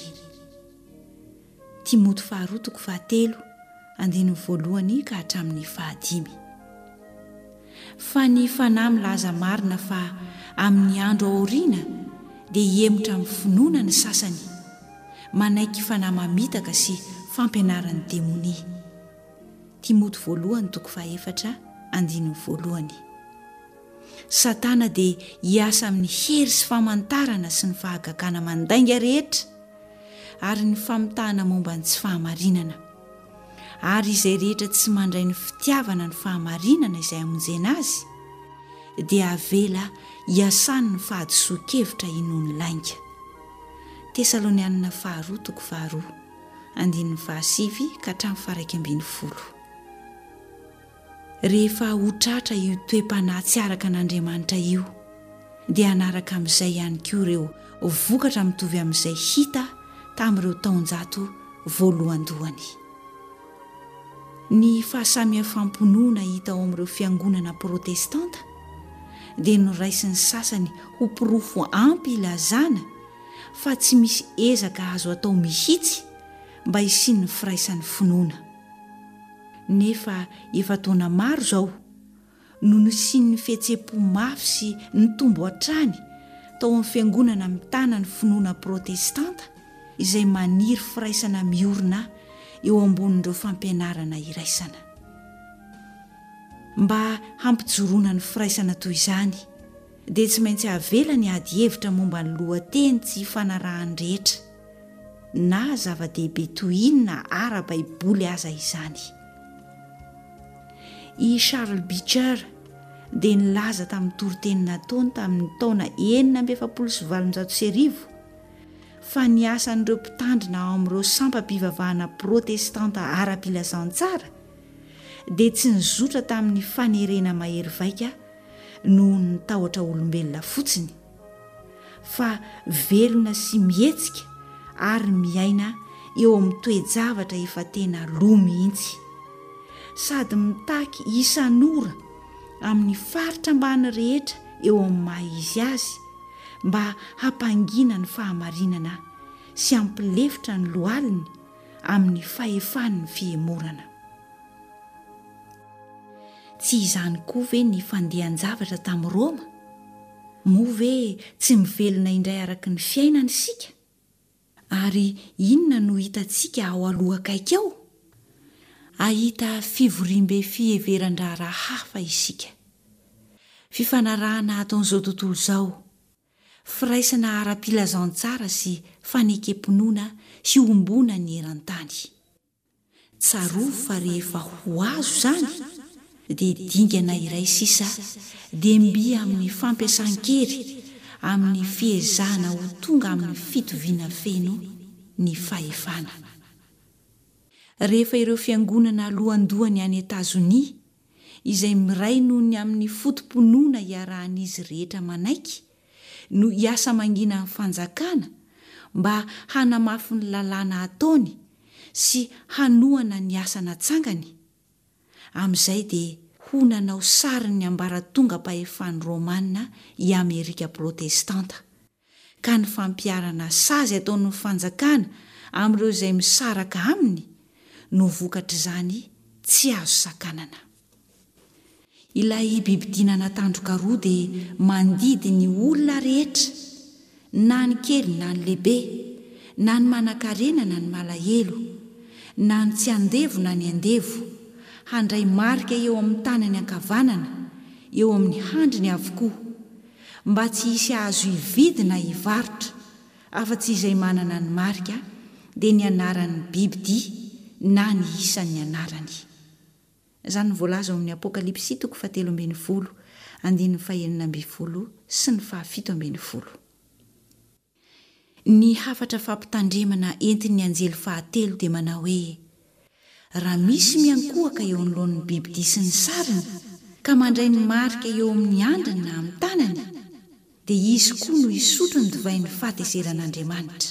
Timoty faharoa toko fahatelo andininy voalohany ka hatramin'ny fahadimy. Fa ny fanahy milaza marina fa amin'ny andro aoriana dia hiemotra amin'ny finoana ny sasany, manaiky fanahy mamitaka sy fampianaran'ny demonia. Timoty voalohany toko fahaefatra andininy voalohany. Satana dia hiasa amin'ny hery sy famantarana sy ny fahagagana mandainga rehetra ary ny famitahana momba ny tsy fahamarinana. Ary izay rehetra tsy mandray ny fitiavana ny fahamarinana izay amonjena azy dia avela hiasany ny fahadisoan-kevitra inoany lainga. Tesalonianina faharoa toko faharoa andininy fahasivy ka hatramin'ny faharaika ambin'ny folo. Rehefa ho tratra io toe-panahy tsy araka an'Andriamanitra io dia hanaraka amin'izay ihany koa ireo vokatra mitovy amin'izay hita tamin'ireo taonjato voalohan-dohany. Ny fahasamihafam-ponoana hita ao amin'ireo fiangonana protestanta dia noraisin'ny sasany ho pirofo ampy ilazana fa tsy misy ezaka azo atao mihitsy mba hisiany firaisan'ny finoana. Nefa efa taona maro zao no nisian'ny fihetseham-po mafy sy ny tombo hatrany tao amin'ny fiangonana mitana ny finoana protestanta izay maniry firaisana miorina eo ambonin'ireo fampianarana iraisana. Mba hampijoroana ny firaisana toy izany dia tsy maintsy havela ny ady hevitra momba ny lohateny tsy fanarahany rehetra na zava-dehibe toy inona ara-baiboly aza izany. I Charles Beecher dia nilaza tamin'ny toriteny nataony tamin'ny taona enina amby efapolo sy valonjato sy arivo fa ny asan'ireo mpitandrina ao amin'ireo sampam-pivavahana protestanta ara-pilazantsara dia tsy nizotra tamin'ny fanerena mahery vaika noho ny tahotra olombelona fotsiny, fa velona sy mihetsika ary miaina eo amin'ny toe-javatra efa tena loa mihitsy, sady mitaky isan'ora amin'ny faritra ambany rehetra eo amin'ny maha izy azy mba hampangina ny fahamarinana sy hampilefitra ny lohaliny amin'ny fahefan'ny fihemorana. Tsy izany koa ve ny fandehan-javatra tamin'ny Roma? Moa ve tsy mivelona indray araky ny fiainana isika? Ary inona no hitantsika ao aloha akaiky ao? Ahita fivoriam-be fiheveran-draharaha hafa isika. Fifanarahana ataon'izao tontolo izao, firaisana ara-pilazantsara sy fanekempinoana sy ombona ny eran-tany. Tsaroa fa rehefa ho azo zany dia dingana iray sisa dia mby amin'ny fampiasan-kery amin'ny fiezahana ho tonga amin'ny fitoviana feno ny fahefana. Rehefa ireo fiangonana alohandohany any Etazonia izay miray noho ny amin'ny fotomponoana iarahan'izy rehetra manaiky no hiasa mangina ny fanjakana mba hanamafy ny lalàna ataony sy hanoana ny asa natsangany, amin'izay dia ho nanao sary ny ambaratonga-pahefan'ny Romanina i Amerika Protestanta, ka ny fampiarana sazy ataon'ny fanjakana amin'ireo izay misaraka aminy no vokatra izany tsy azo sakanana. Ilay bibidiana natandroka roa dia mandidy ny olona rehetra, na ny kely na ny lehibe, na ny manan-karena na ny malahelo, na ny tsy andevo na ny andevo, handray marika eo amin'ny tanany ankavanana, eo amin'ny handriny avokoa, mba tsy hisy azo hividy na hivarotra afa-tsy izay manana ny marika dia ny anaran'ny bibidia na ny isan'ny anarany. Izany voalaza amin'ny Apokalipsy toko fahatelo ambin'ny folo, andininy fahaenina ambin'ny folo sy ny fahafito ambin'ny folo. Ny hafatra fampitandremana entin'ny anjely fahatelo dia manao hoe: raha misy miankohaka eo anoloan'ny bibidia sy ny sariny ka mandray ny marika eo amin'ny andriny na amin'ny tanany, dia izy koa no hisotro ny divain'ny fahateseran'Andriamanitra.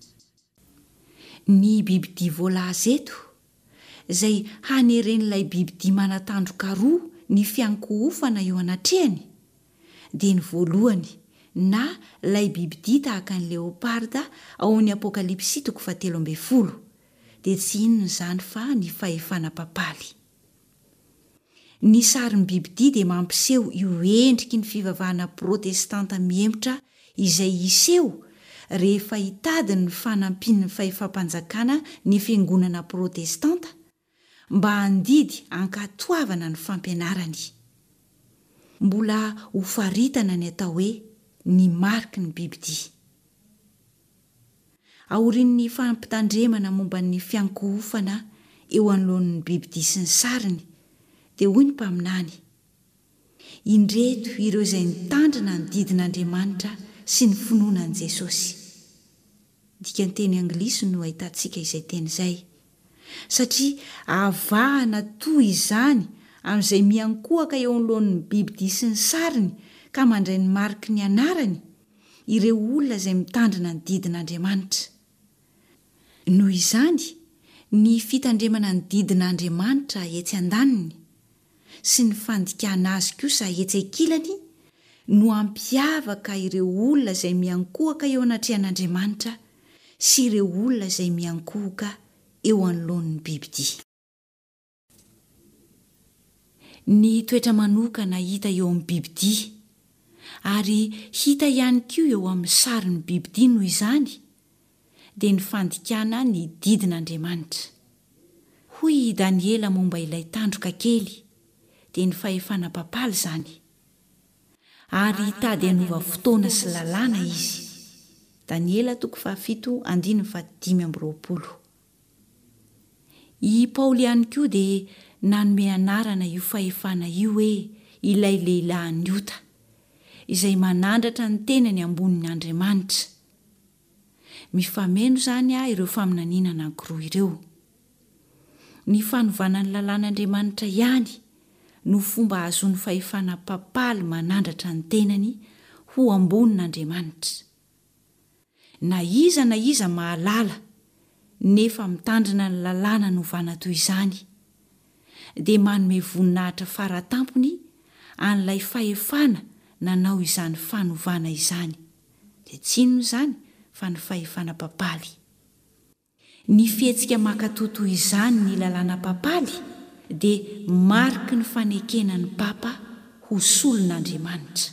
Ny bibidia voalaza eto izay haneren'ilay bibidia manatandroka roa ny fiankohofana eo anatrehany dia ny voalohany, na ilay bibidia tahaka ny leoparda ao amin'ny Apokalipsy toko fahatelo ambin'ny folo, dia tsy inona izany fa ny fahefana papaly. Ny sarin'ny bibidia dia mampiseho io endriky ny fivavahana protestanta miemotra izay iseho rehefa hitady ny fanampin'ny fahefam-panjakana ny fiangonana protestanta mba handidy hankatoavana ny fampianarany. Mbola ho faritana ny atao hoe ny mariky ny bibidia. Aorian'ny fampitandremana momba ny fiankohofana eo anoloan'ny bibidia sy ny sariny dia hoy ny mpaminany: indreto ireo izay nitandrina ny didin'Andriamanitra sy ny finoanan'i Jesosy. Dikany teny anglisy no ahitantsika izay teny izay, satria avahana toy izany amin'izay miankohaka eo anoloan'ny bibidia sy ny sariny ka mandray ny mariky ny anarany ireo olona izay mitandrina ny didin'Andriamanitra. Noho izany, ny fitandremana ny didin'Andriamanitra etsy andaniny sy ny fandikana azy kosa etsy ankilany no ampiavaka ireo olona izay miankohaka eo anatrehan'Andriamanitra sy ireo olona izay miankohaka eo anoloan'ny bibidia. Ny toetra manokana hita eo amin'ny bibidia ary hita ihany koa eo amin'ny sarin'ny bibidia noho izany dia ny fandikana ny didin'Andriamanitra. Hoy Daniela momba ilay tandroka kely dia ny fahefana papaly izany, ary hitady hanova fotoana sy lalàna izy. Daniela toko fahafito andininy fahadimy amby roapolo. I Paoly ihany koa dia nanome anarana io fahefana io hoe ilay lehilahy ota izay manandratra ny tenany ambonin'ny Andriamanitra. Mifameno izany a ireo faminaniana anankiroa ireo. Ny fanovana ny lalàn'Andriamanitra ihany no fomba azony fahefana papaly manandratra ny tenany ho ambonin'Andriamanitra. Na iza na iza mahalala nefa mitandrina ny lalàna novana toy izany dia manome voninahitra faratampony an'ilay fahefana nanao izany fanovana izany. Dia tsinona izany fa ny fahefana papaly. Ny fihetsika makatoto izany ny lalàna papaly dia mariky ny fanekena ny papa ho solon'Andriamanitra.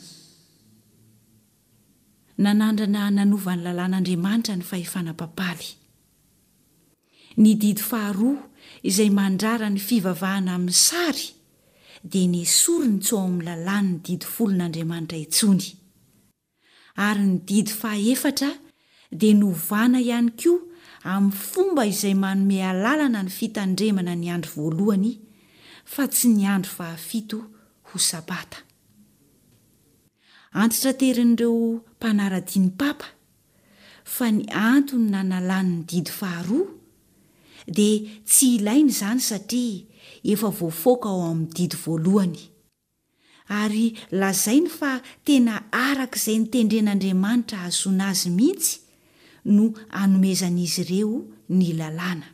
Nanandrana nanova ny lalàn'Andriamanitra ny fahefana papaly. Ny didy faharoa izay mandrara ny fivavahana amin'ny sary dia nesoriny tso amin'ny lalàn'ny didy folon'Andriamanitra itsony. Ary ny didy fahaefatra dia novana ihany koa amin'ny fomba izay manome alalana ny fitandremana ny andro voalohany fa tsy ny andro fahafito ho sabata. Antitra terin'ireo mpanaradiany papa fa ny antony nanalan'ny didy faharoa dia tsy ilainy izany satria efa voafoaka ao amin'ny didy voalohany. Ary lazainy fa tena arak'izay nitendren'Andriamanitra ahazoana azy mihitsy no anomezan'izy ireo ny lalàna.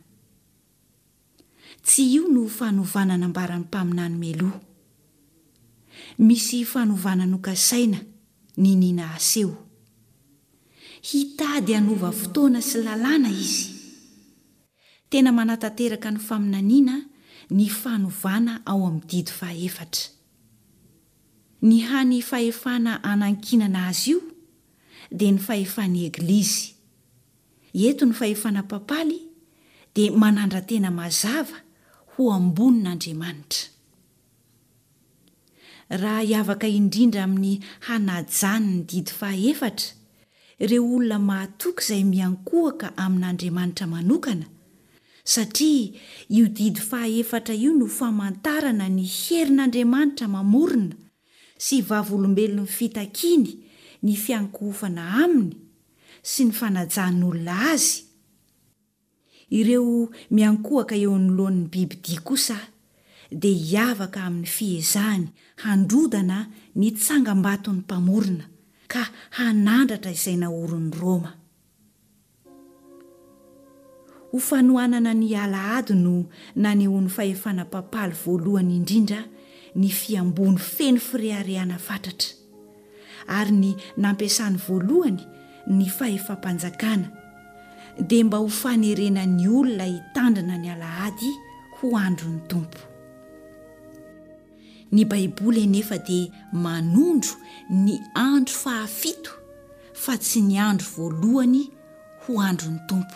Tsy io no fanovana nambaran'ny mpaminany meloa. Misy fanovana nokasaina ny nina aseho. Hitady hanova fotoana sy lalàna izy. Tena manatateraka ny faminaniana ny fanovana ao amin'ny didy fahaefatra. Ny hany fahefana anankinana azy io dia ny fahefan'ny Eglizy. Eto ny fahefana papaly dia manandra tena mazava ho ambonin'Andriamanitra. Raha hiavaka indrindra amin'ny hanajany ny didy fahaefatra ireo olona mahatoky izay miankohaka amin'Andriamanitra manokana, satria io didy fahaefatra io no famantarana ny herin'Andriamanitra mamorona sy vavolombelon'ny fitakiany ny fiankohofana aminy sy ny fanajan'olona azy. Ireo miankohaka eo anoloan'ny bibidia kosa dia hiavaka amin'ny fiezahany handrodana ny tsangam-baton'ny mpamorona ka hanandratra izay naoron'ny Roma. Ho fanohanana ny alahady no nanehoan'ny fahefana papaly voalohany indrindra ny fiambony feno fireharehana fatratra, ary ny nampiasany voalohany ny fahefam-panjakana dia mba ho fanerenan'ny olona hitandrina ny alahady ho andron'ny tompo. Ny Baiboly anefa dia manondro ny andro fahafito fa tsy ny andro voalohany ho andron'ny tompo.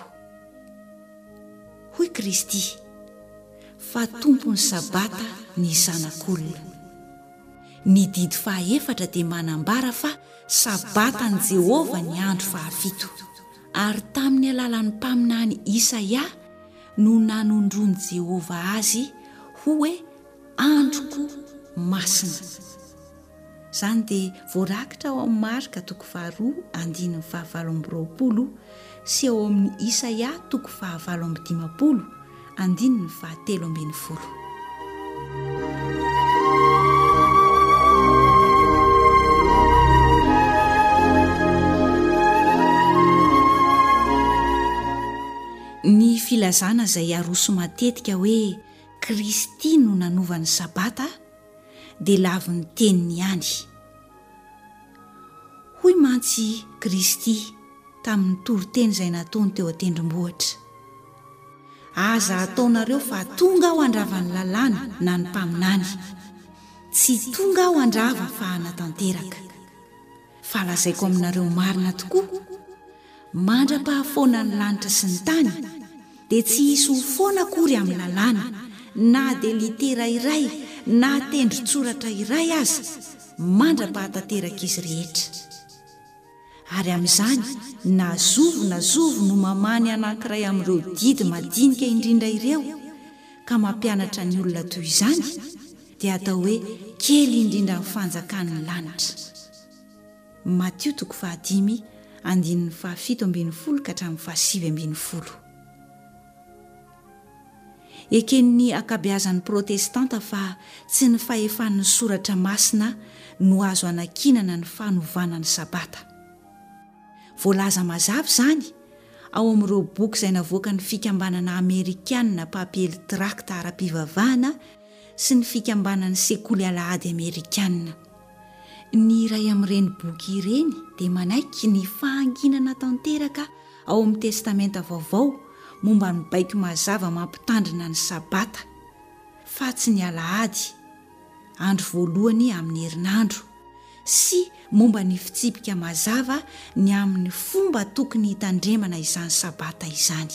Hoy Kristy, fa tompony sabata ny zanak'olona. Ny didy fahaefatra dia manambara fa sabatan'i Jehova ny andro fahafito. Ary tamin'ny alalan'ny mpaminany Isaia no nanondroany Jehova azy hoe androko masina. Izany dia voarakitra ao amin'ny Marika toko faharoa andininy fahavalo amby roapolo sy ao amin'ny Isaia toko fahavalo amby dimapolo andininy fahatelo ambin'ny folo. Ny filazana izay aroso matetika hoe Kristy no nanova ny sabata dia laviny teniny ihany. Hoy mantsy Kristy tamin'ny toriteny izay nataony teo an-tendrombohitra, aza ataonareo fa tonga aho handrava ny lalàna na ny mpaminany, tsy tonga aho handrava fa hanatanteraka. Fa lazaiko aminareo marina tokoa, mandra-pahafoana ny lanitra sy ny tany dia tsy hisy ho foana akory amin'ny lalàna, na dia litera iray na tendron-tsoratra iray aza mandra-pahatanteraka izy rehetra. Ary amin'izany na zovo na zovo no mamany anankiray amin'ireo didy madinika indrindra ireo ka mampianatra ny olona toy izany dia atao hoe kely indrindra ny fanjakan'ny lanitra. Matio toko fahadimy andininy fahafito ambin'ny folo ka hatramin'ny fahasivy ambin'ny folo. eken'ny akabeazan'ny protestanta fa tsy ny fahefan'ny soratra masina no azo anakinana ny fanovana ny sabata. Voalaza mazava zany ao amin'ireo boky izay navoaka ny fikambanana amerikanina papely trakta ara-pivavahana sy ny fikambanan'ny sekoly alahady amerikanina. Ny iray amin'ireny boky ireny dia manaiky ny fahanginana tanteraka ao amin'ny testamenta vaovao momba ny baiko mazava mampitandrina ny sabata fa tsy ny alahady, andro voalohany amin'ny herinandro, sy momba ny fitsipika mazava ny amin'ny fomba tokony hitandremana izany sabata izany.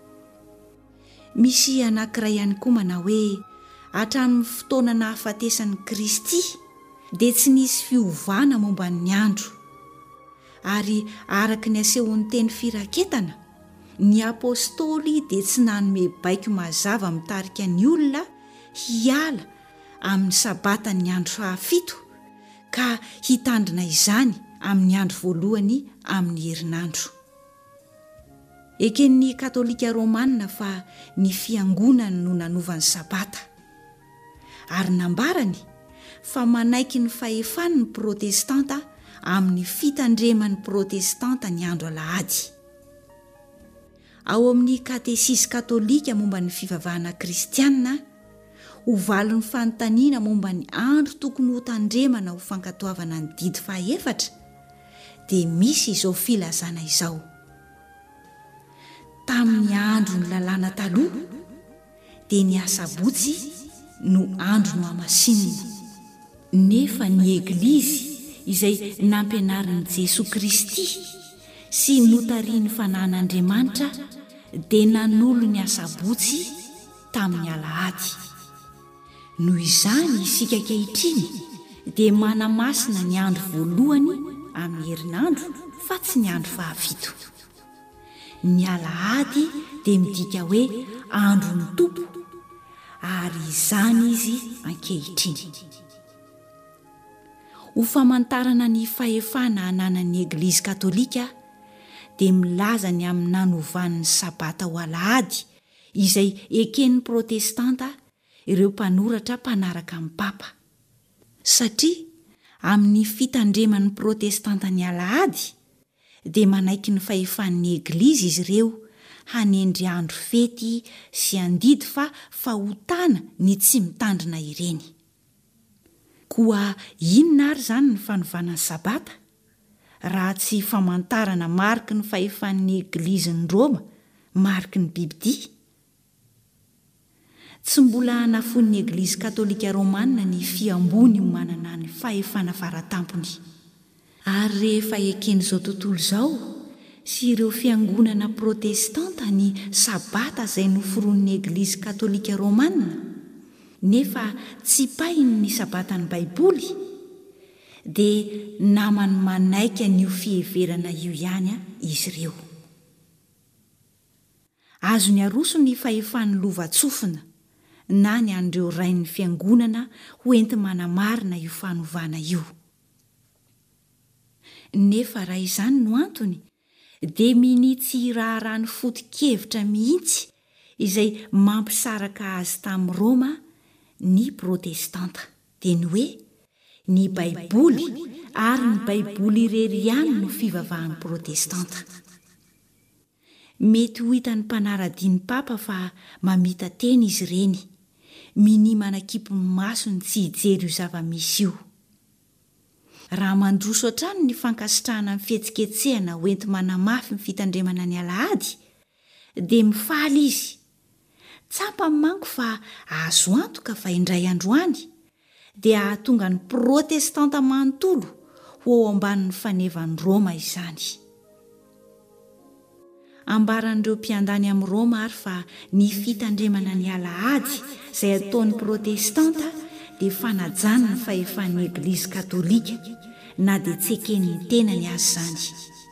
Misy anankiray ihany koa manao hoe hatramin'ny fotoana nahafatesan'i Kristy dia tsy nisy fiovana momba ny andro, ary araka ny asehon'ny teny firaketana, ny apôstôly dia tsy nanome baiko mazava mitarika ny olona hiala amin'ny sabata ny andro fahafito ka hitandrina izany amin'ny andro voalohany amin'ny herinandro. Eken'ny katolika romanina fa ny fiangonana no nanova ny sabata, ary nambarany fa manaiky ny fahefan'ny protestanta amin'ny fitandreman'ny protestanta ny andro alahady. Ao amin'ny katesisy katolika momba ny fivavahana kristianina, ho valon'ny fanontaniana momba ny andro tokony ho tandremana ho fankatoavana ny didy fahaefatra, dia misy izao filazana izao: tamin'ny andro ny lalàna taloha dia ny asabotsy no andro no hamasinina. Nefa ny eglizy izay nampianarin'i Jesosy Kristy sy notarian'ny fanan'Andriamanitra dia nanolo ny asabotsy tamin'ny alahady. Noho izany isika ankehitriny dia manamasina ny andro voalohany amin'ny herinandro fa tsy ny andro fahafito. Ny alahady dia midika hoe andro ny tompo, ary izany izy ankehitriny. Ho famantarana ny fahefana ananan'ny eglizy katolika dia milaza ny amin'ny nanovan'ny sabata ho alahady izay eken'ny protestanta ireo mpanoratra mpanaraka amin'ny papa, satria amin'ny fitandreman'ny protestanta ny alahady dia manaiky ny fahefan'ny eglizy izy ireo hanendry andro fety sy andidy fa fahotana ny tsy mitandrina ireny. Koa inona ary zany ny fanovana ny sabata raha tsy famantarana mariky ny fahefan'ny eglizin'ny Roma, mariky ny Biblia? Tsy mbola nafon'ny eglizy katolika romanina ny fiambony manana ny fahefana faratampony, ary rehefa eken'izao tontolo izao sy ireo fiangonana protestanta ny sabata izay noforoan'ny eglizy katolika romanina nefa tsy painy ny sabatan'ny baiboly, dia namany manaika n'io fiheverana io ihany izy ireo. Azo ny aroso ny fahefan'ny lova-tsofina na ny andreo rain'ny fiangonana ho enti manamarina io fanovana io. Nefa raha izany no antony dia minitsy raharahany foto-kevitra mihitsy izay mampisaraka azy tamin'ny Roma ny protestanta, dia ny hoe ny baiboly ary ny baiboly irery ihany no fivavahan'ny protestanta. Mety ho hitan'ny mpanaradian'ny papa fa mamita teny izy ireny, mini manakipony masony tsy hijery io zava-misy io. Raha mandroso hatrany ny fankasitrahana amin'ny fihetsiketsehana ho enti manamafy ny fitandremana ny alahady dia mifaly izy, tsapa manko fa azo antoka fa indray androany dia ahatonga ny protestanta manontolo ho ao ambanin'ny fanevan'ny Roma izany. Ambaran'ireo mpiandany amin'ny Roma ary fa ny fitandremana ny alahady izay ataon'ny protestanta dia fanajana ny fahefan'ny eglizy katolika, na dia tsy eken'ny tenany azy zany.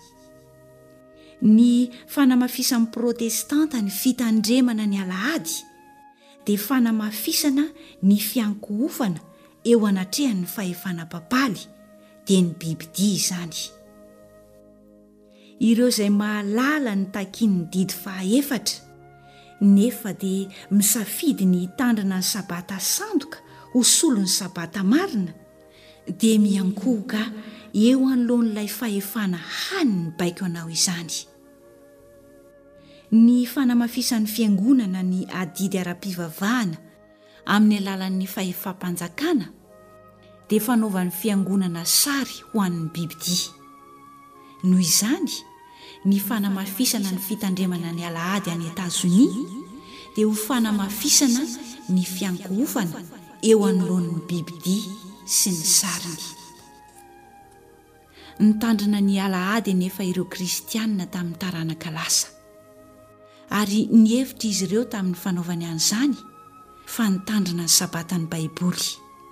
Ny fanamafisan'ny protestanta ny fitandremana ny alahady dia fanamafisana ny fiankohofana eo anatrehan'ny fahefana papaly, dia ny Biblia izany. Ireo izay mahalala ny takian'ny didy fahaefatra, nefa dia misafidy ny hitandrina ny sabata sandoka ho solo ny sabata marina dia miankohoka eo anoloan'ilay fahefana hany ny baiko anao izany. Ny fanamafisan'ny fiangonana ny adidy ara-pivavahana amin'ny alalan'ny fahefam-panjakana dia fanaovan'ny fiangonana sary ho an'ny bibidia. Noho izany, ny fanamafisana ny fitandremana ny alahady any Etazonia dia ho fanamafisana ny fiankohofana eo anoloan'ny bibidia sy ny sariny. Nitandrina ny alahady nefa ireo kristianina tamin'ny taranaka lasa, ary nihevitra izy ireo tamin'ny fanaovany an'izany fa nitandrina ny sabatan'ny baiboly.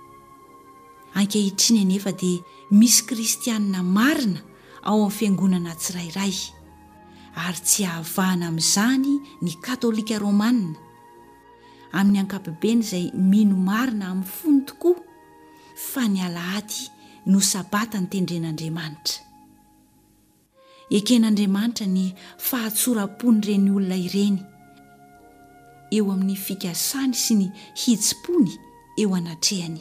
Ankehitriny anefa dia misy kristianina marina ao amin'ny fiangonana tsirairay, ary tsy ahavahana amin'izany ny katolika romanina amin'ny ankapobeny izay mino marina amin'ny fony tokoa fa ny alahady no sabata ny tendren'Andriamanitra. Eken'Andriamanitra ny fahatsoram-pony ireny olona ireny eo amin'ny fikasany sy ny hitsim-pony eo anatrehany.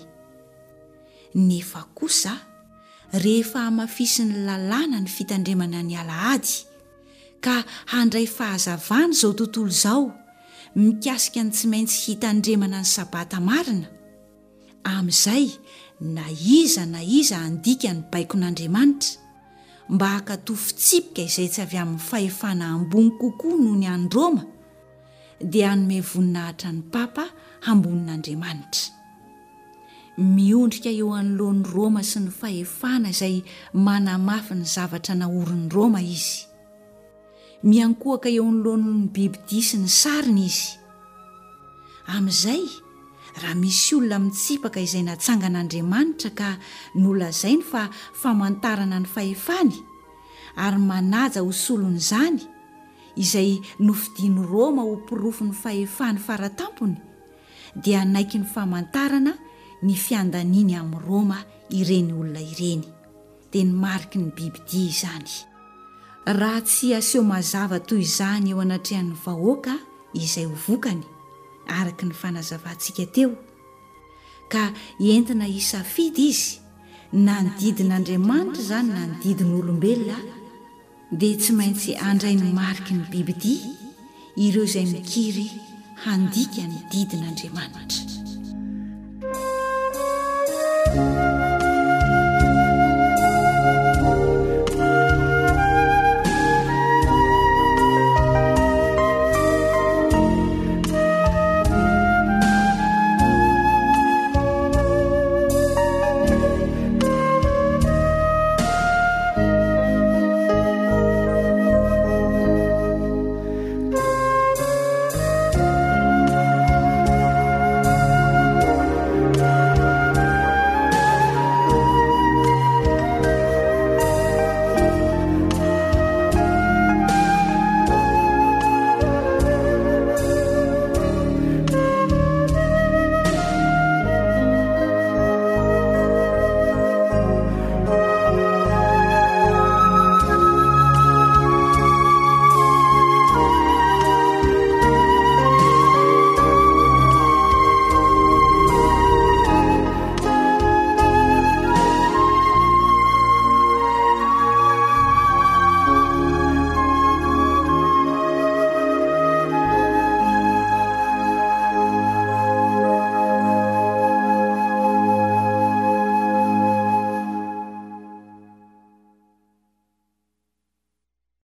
Nefa kosa rehefa hamafisiny lalàna ny fitandremana ny alahady ka handray fahazavana izao tontolo izao mikasika ny tsy maintsy hitandremana ny sabata marina, amin'izay na iza na iza andika ny baikon'Andriamanitra mba hakato fitsipika izay tsy avy amin'ny fahefana ambony kokoa noho ny any Roma dia hanome voninahitra ny papa ambonin'Andriamanitra. Miondrika eo anoloan'ny Roma sy ny fahefana izay manamafy ny zavatra naorin'ny Roma izy. Miankohaka eo anoloan'ny bibidia sy ny sariny izy. Amin'izay, raha misy olona mitsipaka izay natsangan'Andriamanitra ka nolazainy fa famantarana ny fahefany ary manaja ho solon'izany izay nofidian'i Roma ho pirofo ny fahefany faratampony, dia naiky ny famantarana ny fiandaniany amin'ny Roma ireny olona ireny, dia ny mariky ny bibidia izany. Raha tsy aseho mazava toy izany eo anatrehan'ny vahoaka izay ho vokany araka ny fanazavantsika teo, ka entina hisafidy izy na ny didin'Andriamanitra izany na ny didin'olombelona, dia tsy maintsy handray ny mariky ny bibidia ireo izay mikiry handika ny didin'Andriamanitra.